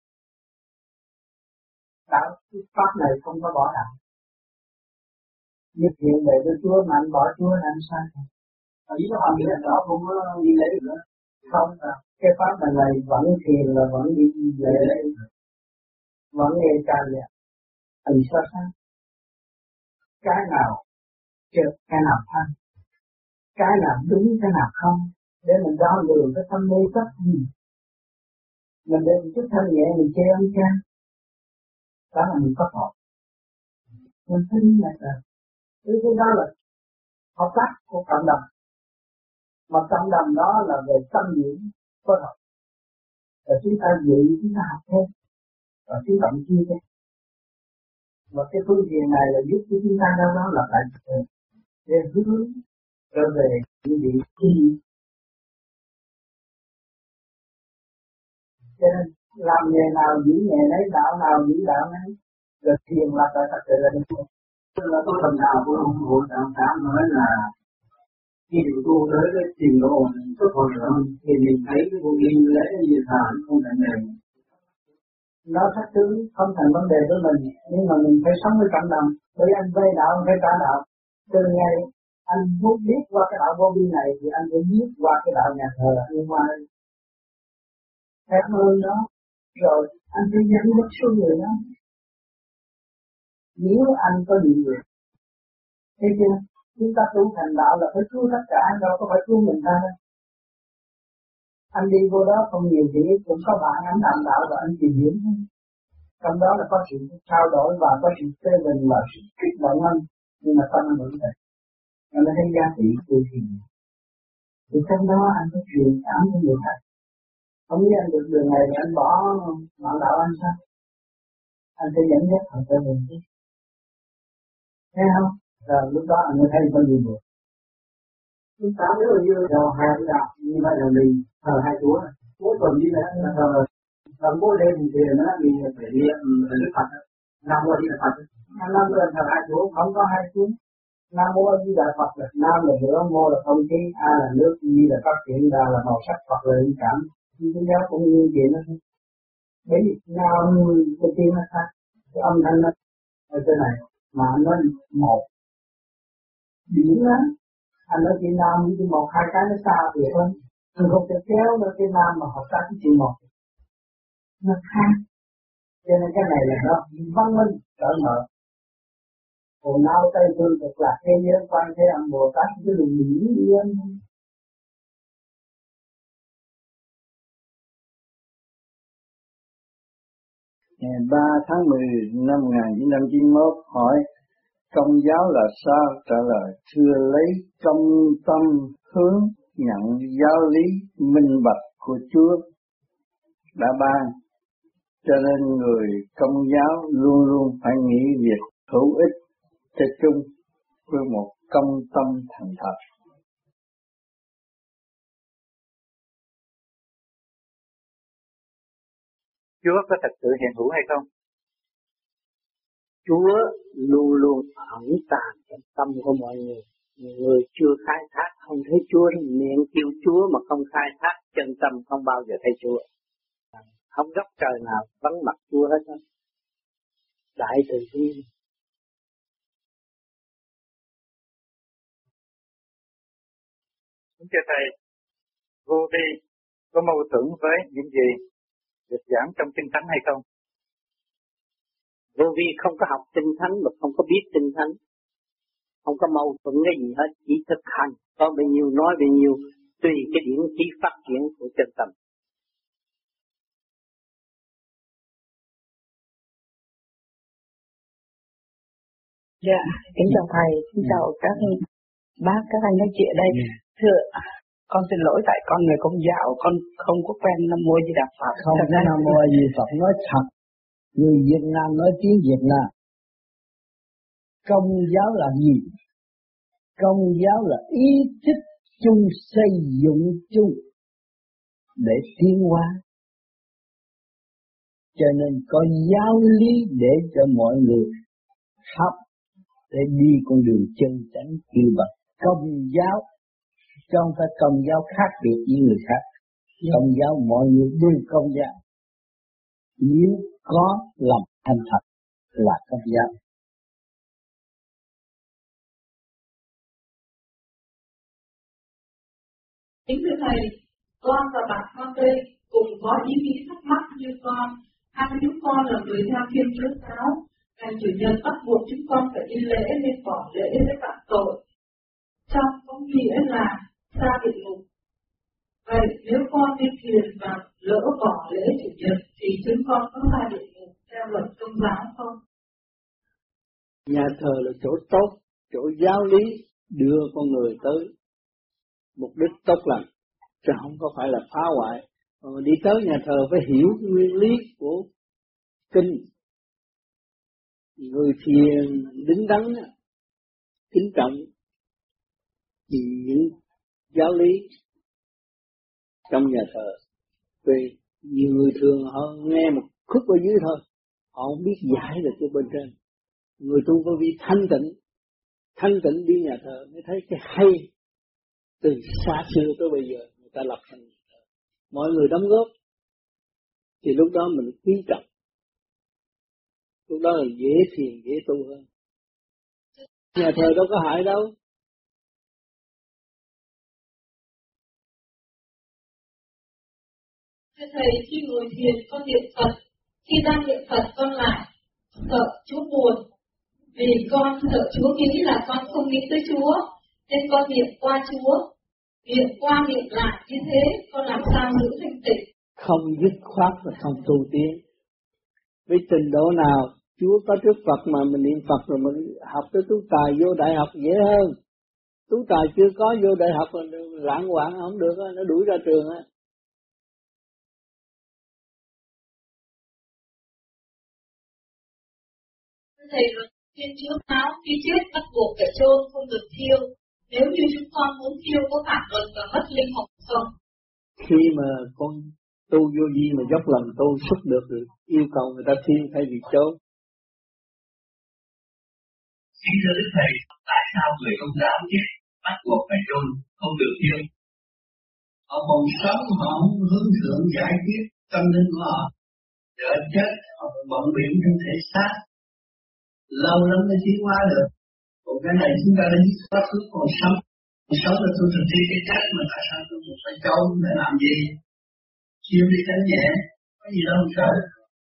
D: Đạo cái pháp này không có bỏ đạo. Nhất hiện về với Chúa mà anh bỏ Chúa là anh sai.
B: Ý nó hoàn toàn đó không có đi lễ được nữa.
D: Không, cái pháp này vẫn thiền là vẫn đi lễ, vẫn nghe ca nhạc. Anh sao sao? Cái nào trượt, cái nào thanh, cái nào đúng, cái nào không, để mình đo lường cái tâm mê chấp gì. Mình để một chút thanh nhẹ mình chê ông cha, đó là mình có tội. Mình thấy như vậy rồi. Cái đó là học tác của cộng đồng. Mà cộng đồng đó là về tâm niệm có học. Và chúng ta dự chúng ta học thêm. Và chúng ta chia thêm. Và cái phương diện này là giúp cho chúng ta đâu đó là phải để hướng trở về những vị trí. Cho nên làm nghề nào giữ nghề đấy, đạo nào giữ đạo đấy. Rồi thiền là phải thật sự là được.
B: Tức là có phần nào của ông Hội Đạo Tám nói là khi chúng tôi tới cái trình độ tốt hơn nữa thì mình thấy cái vô linh lễ như thờ không thành đề.
D: Nó thách thứ không thành vấn đề với mình, nhưng mà mình phải sống với cộng đồng. Bởi anh vay đạo, anh phải trả đạo. Từ ngày anh muốn biết qua cái đạo vô vi này thì anh phải biết qua cái đạo nhà thờ nhưng mà cảm ơn đó. Rồi anh phải dẫn dắt số người đó. Nếu anh có điều gì, thấy chưa? Chúng ta tu thành đạo là phải cứu tất cả, đâu có phải cứu mình ta đâu. Anh đi vô đó không nhiều gì, cũng có bạn anh làm đạo và anh tìm hiểu. Trong đó là có sự trao đổi và có sự phê bình và sự kích động anh, nhưng mà tâm anh vẫn vậy. Anh thấy giá trị của thiền. Thì trong đó anh có truyền cảm cho người ta. Không biết anh được đường này thì anh bỏ bạn đạo anh sao? Anh sẽ dẫn dắt họ tới mình chứ. Thấy không? Rồi lúc đó anh mới thấy có gì buồn. Chúng ta nếu như rồi hai đạo như vậy là mình thờ hai Chúa. Mỗi tuần đi là thờ. Và mỗi đêm thì nó mình phải đi Đức Phật. Nam mô đi là Phật. Nam mô thờ hai Chúa, không có hai Chúa. Nam mô Di Đà Phật là Nam là lửa, mô là không khí, A là nước, Di là phát triển, Đà là màu sắc, Phật là linh cảm. Cái giáo cũng như vậy đó. Bởi vì Nam cái tiếng nó khác, cái âm thanh nó ở trên này mà anh nói một biển á, anh nói chữ Nam với chữ một hai cái nó xa vậy thôi. Anh không thể kéo nó cái Nam mà hợp tác với chữ một, nó khác. Cho nên cái này là nó văn minh cởi mở. Còn nào Tây Phương cực lạc thế giới quan thế âm Bồ Tát cái đường biển đi anh.
H: Ngày 3 tháng 10 năm 1991 hỏi Công giáo là sao? Trả lời thưa lấy công tâm hướng nhận giáo lý minh bạch của Chúa đã ban, cho nên người Công giáo luôn luôn phải nghĩ việc hữu ích cho chung với một công tâm thành thật.
I: Chúa có thật sự hiện hữu hay không?
B: Chúa luôn luôn ẩn tàng trong tâm của mọi người. Người chưa khai thác không thấy Chúa, miệng kêu Chúa mà không khai thác chân tâm không bao giờ thấy Chúa. Không góc trời nào vắng mặt Chúa hết á. Đại từ bi.
I: Thưa Thầy, vô vi có mâu thuẫn với những gì được giảng trong Kinh Thánh hay không?
B: Vô vi không có học Kinh Thánh mà không có biết Kinh Thánh. Không có mâu thuẫn cái gì hết, chỉ thực hành. Có bao nhiêu nói bao nhiêu, tùy cái điển trí phát triển của chân tâm.
J: Dạ, kính chào Thầy, kính chào các bác, các anh các chị ở đây. Thưa, con xin lỗi tại con người Công giáo, con không có quen Nam Mô Di Đà Phật.
D: Không có Nam Mô Di Đà Phật nói thật. Người Việt Nam nói tiếng Việt Nam. Công giáo là gì? Công giáo là ý thức chung, xây dựng chung để tiến hóa. Cho nên có giáo lý để cho mọi người học để đi con đường chân chánh kêu bằng công giáo, chứ không phải công giáo khác biệt với người khác. Công giáo mọi người đều công giáo, nếu có lòng thành thật là công giáo.
C: Kính thưa Thầy, con và bạn con đây cùng có ý nghĩ thắc mắc như con. Hai chúng con là người theo Thiên Chúa giáo. Ngày Chủ nhật bắt buộc chúng con phải đi lễ nên bỏ lễ với phạm tội. Trong có nghĩa là ra địa ngục. Vậy nếu con đi thiền và lỡ bỏ lễ Chủ nhật thì chúng con có ra địa ngục theo luật Công giáo không?
F: Nhà thờ là chỗ tốt, chỗ giáo lý đưa con người tới mục đích tốt lành, chứ không có phải là phá hoại. Mà đi tới nhà thờ phải hiểu cái nguyên lý của kinh. Người thiền đứng đắn, kính trọng thì những giáo lý trong nhà thờ. Vì nhiều người thường họ nghe một khúc ở dưới thôi, họ không biết giải được cái bên trên. Người tu vô vi thanh tịnh đi nhà thờ mới thấy cái hay. Từ xa xưa tới bây giờ người ta lập thành mọi người đóng góp thì lúc đó mình quý trọng, lúc đó là dễ thiền dễ tu hơn. Nhà thờ đâu có hại đâu.
C: Thưa Thầy, khi ngồi thiền con niệm Phật, khi đang niệm Phật con lại sợ Chúa buồn, vì con sợ Chúa nghĩ là con không nghĩ tới Chúa, nên con niệm qua Chúa. Niệm qua niệm lại như thế, con làm sao giữ thanh tịnh?
F: Không dứt khoát và không tu tiến. Với trình độ nào Chúa có trước Phật mà mình niệm Phật rồi mình học tới tú tài vô đại học dễ hơn. Tú tài chưa có vô đại học lãng quạng không được, nó đuổi ra trường á.
C: thầy luật Thiên Chúa nói khi chết bắt buộc phải chôn, không được thiêu. Nếu như chúng con muốn thiêu có phạm luật và mất linh hồn không?
F: Khi mà con tu vô vi mà dốc lòng tu xuất được thì yêu cầu người ta thiêu thay vì chôn.
K: Xin thưa Đức Thầy, tại sao người Công giáo chết bắt buộc phải chôn, không được thiêu?
B: Họ còn sống, họ không hướng thượng giải quyết tâm linh của họ. Đợi chết, họ bận biện trong thể xác. Lâu lắm mới tiến hóa được. Còn cái này chúng ta đã biết quá khứ còn sống. Còn sống là tôi thực thi cái chết mà tại sao tôi phải trốn để làm gì? Chiêu đi tránh nhẹ, có gì đâu mà sợ.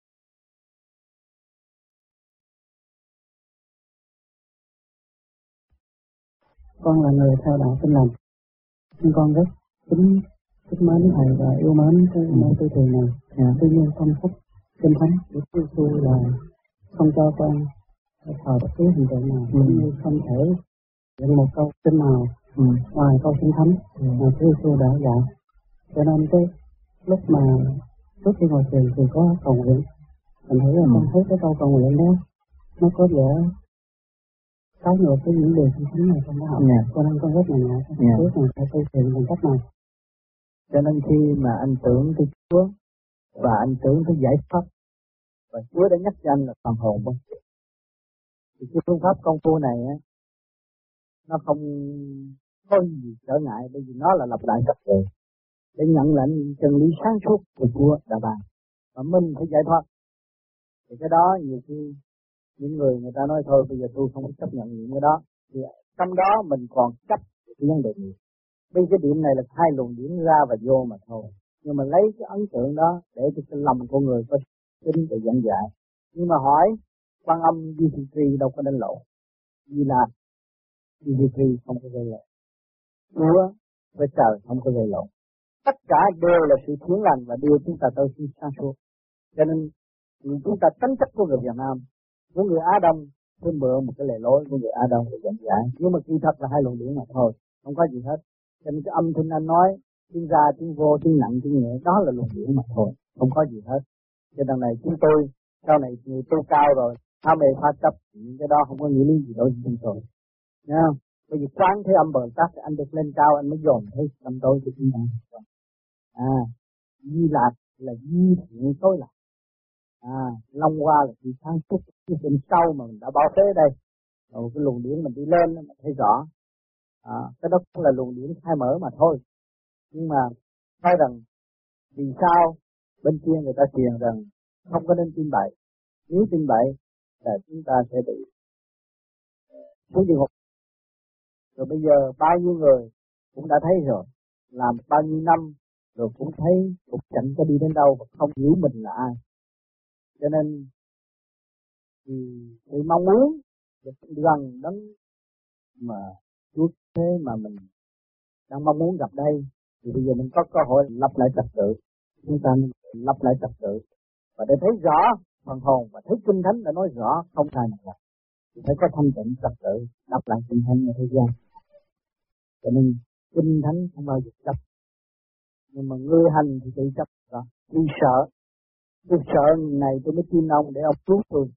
L: Con là người theo đạo Tin Lành, nhưng con rất kính mến thầy và yêu mến cái môn tư tưởng này. Tuy nhiên trong sách Kinh Thánh của Chúa Giêsu là không cho con thờ bất cứ hình tượng nào, cũng như không thể dẫn một câu kinh nào ngoài câu Kinh Thánh mà Chúa Giêsu đã dạy. Cho nên cái lúc mà trước khi ngồi thiền thì có cầu nguyện, mình thấy là con thấy cái câu cầu nguyện đó nó có vẻ trái ngược với những điều Kinh Thánh này không có học. Cho nên con rất là ngại trước mà phải tu thiền bằng cách này.
F: Cho nên khi mà anh tưởng tới Chúa và anh tưởng tới giải pháp và Chúa đã nhắc cho anh là phần hồn không? Thì cái phương pháp công phu này á, nó không có gì trở ngại bởi vì nó là lặp lại trật tự để nhận lãnh chân lý sáng suốt của Chúa đã ban và mình phải giải thoát. Thì cái đó nhiều khi những người ta nói thôi bây giờ tôi không chấp nhận những cái đó, thì trong đó mình còn chấp cái vấn đề gì. Bây cái điểm này là hai luồng điển ra và vô mà thôi, nhưng mà lấy cái ấn tượng đó để cho cái lòng của người có tin để dẫn dạy. Nhưng mà hỏi Quan Âm Di Thị Trì đâu có đánh lộ, vì là Di Thị Trì không có gây lộn, Chúa với trời không có gây lộn, tất cả đều là sự thiện lành và đưa chúng ta tới sự sáng suốt. Cho nên chúng ta tránh chấp của người Việt Nam, của người Á Đông tôi mượn một cái lề lối của người Á Đông để dẫn dạy, nhưng mà kỳ thật là hai luồng điển mà thôi, không có gì hết. Cho nên cái âm thanh anh nói tiếng ra tiếng vô tiếng nặng tiếng nhẹ đó là luồng điển mà thôi, không có gì hết. Cho nên này chúng tôi sau này người tu cao rồi tham mê phá chấp những cái đó không có nghĩa lý gì đối với chúng tôi, nghe không? Bởi vì quán thế âm Bồ Tát anh được lên cao anh mới dồn thấy tâm tối của chúng ta. Di Lạc là di thiện tối lạc, Long Hoa là sự sáng suốt cái bên sau mà mình đã bảo thế đây. Rồi cái luồng điển mình đi lên mình thấy rõ, cái đó cũng là luồng điển khai mở mà thôi. Nhưng mà nói rằng vì sao bên kia người ta truyền rằng không có nên tin bậy, nếu tin bậy là chúng ta sẽ bị xuống địa ngục. Rồi bây giờ bao nhiêu người cũng đã thấy rồi, làm bao nhiêu năm rồi cũng thấy cũng chẳng có đi đến đâu và không hiểu mình là ai. Cho nên thì tôi mong muốn được gần đến mà Chúa thế mà mình đang mong muốn gặp đây, thì bây giờ mình có cơ hội lập lại trật tự, chúng ta lập lại trật tự và để thấy rõ phần hồn và thấy Kinh Thánh đã nói rõ không sai một lần, thì phải có thanh tịnh trật tự đọc lại Kinh Thánh ở thế gian. Cho nên Kinh Thánh không bao giờ chấp, nhưng mà người hành thì tự chấp đó. Tôi sợ này tôi mới tin ông để ông cứu tôi.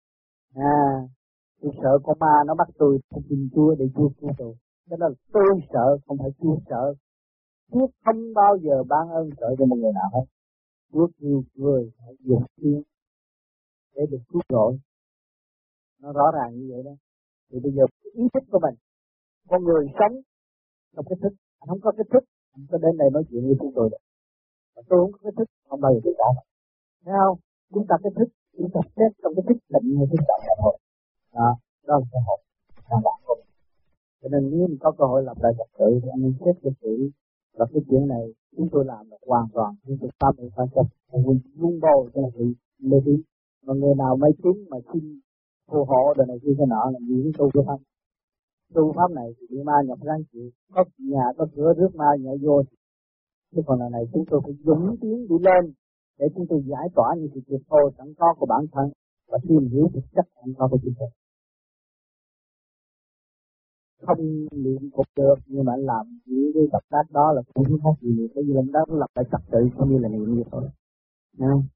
F: Tôi sợ con ma nó bắt tôi tin Chúa để Chúa cứu tôi. Cho nên tôi sợ, không phải Chúa sợ. Chúa không bao giờ ban ơn sợ cho một người nào hết. Chúa yêu người phải dùng tiếng để được cứu rỗi. Nó rõ ràng như vậy đó. Thì bây giờ ý thức của mình, con người sống trong cái thức, anh không có cái thức, anh có đến đây nói chuyện với chúng tôi được. Và tôi không có cái thức, không bao giờ được cả. Thấy không? Chúng ta cái thức, chúng ta xét trong cái thức định hay thức trọng là thôi. Đó là cơ hội làm bạn không. Cho nên nếu mình có cơ hội lập lại trật tự thì anh nên xét được sự và cái chuyện này chúng tôi làm được hoàn toàn, chúng tôi pháp được phá chấp, mình vun bồi cho sự mê tín. Mà người nào mê tín mà xin phù hộ đời này kia cái nọ là những tu của pháp. Tu pháp này thì bị ma nhập răng chịu, có nhà có cửa rước ma nhảy vô. Chứ còn lần này chúng tôi phải dũng tiến đi lên để chúng tôi giải tỏa những sự tuyệt thô sẵn có của bản thân và tìm hiểu thực chất sẵn có của chúng tôi. Không niệm cũng được, nhưng mà anh làm những cái tập tác đó là cũng không khác gì, bởi vì làm đó nó lập lại trật tự không như là niệm như thôi. Nghe không?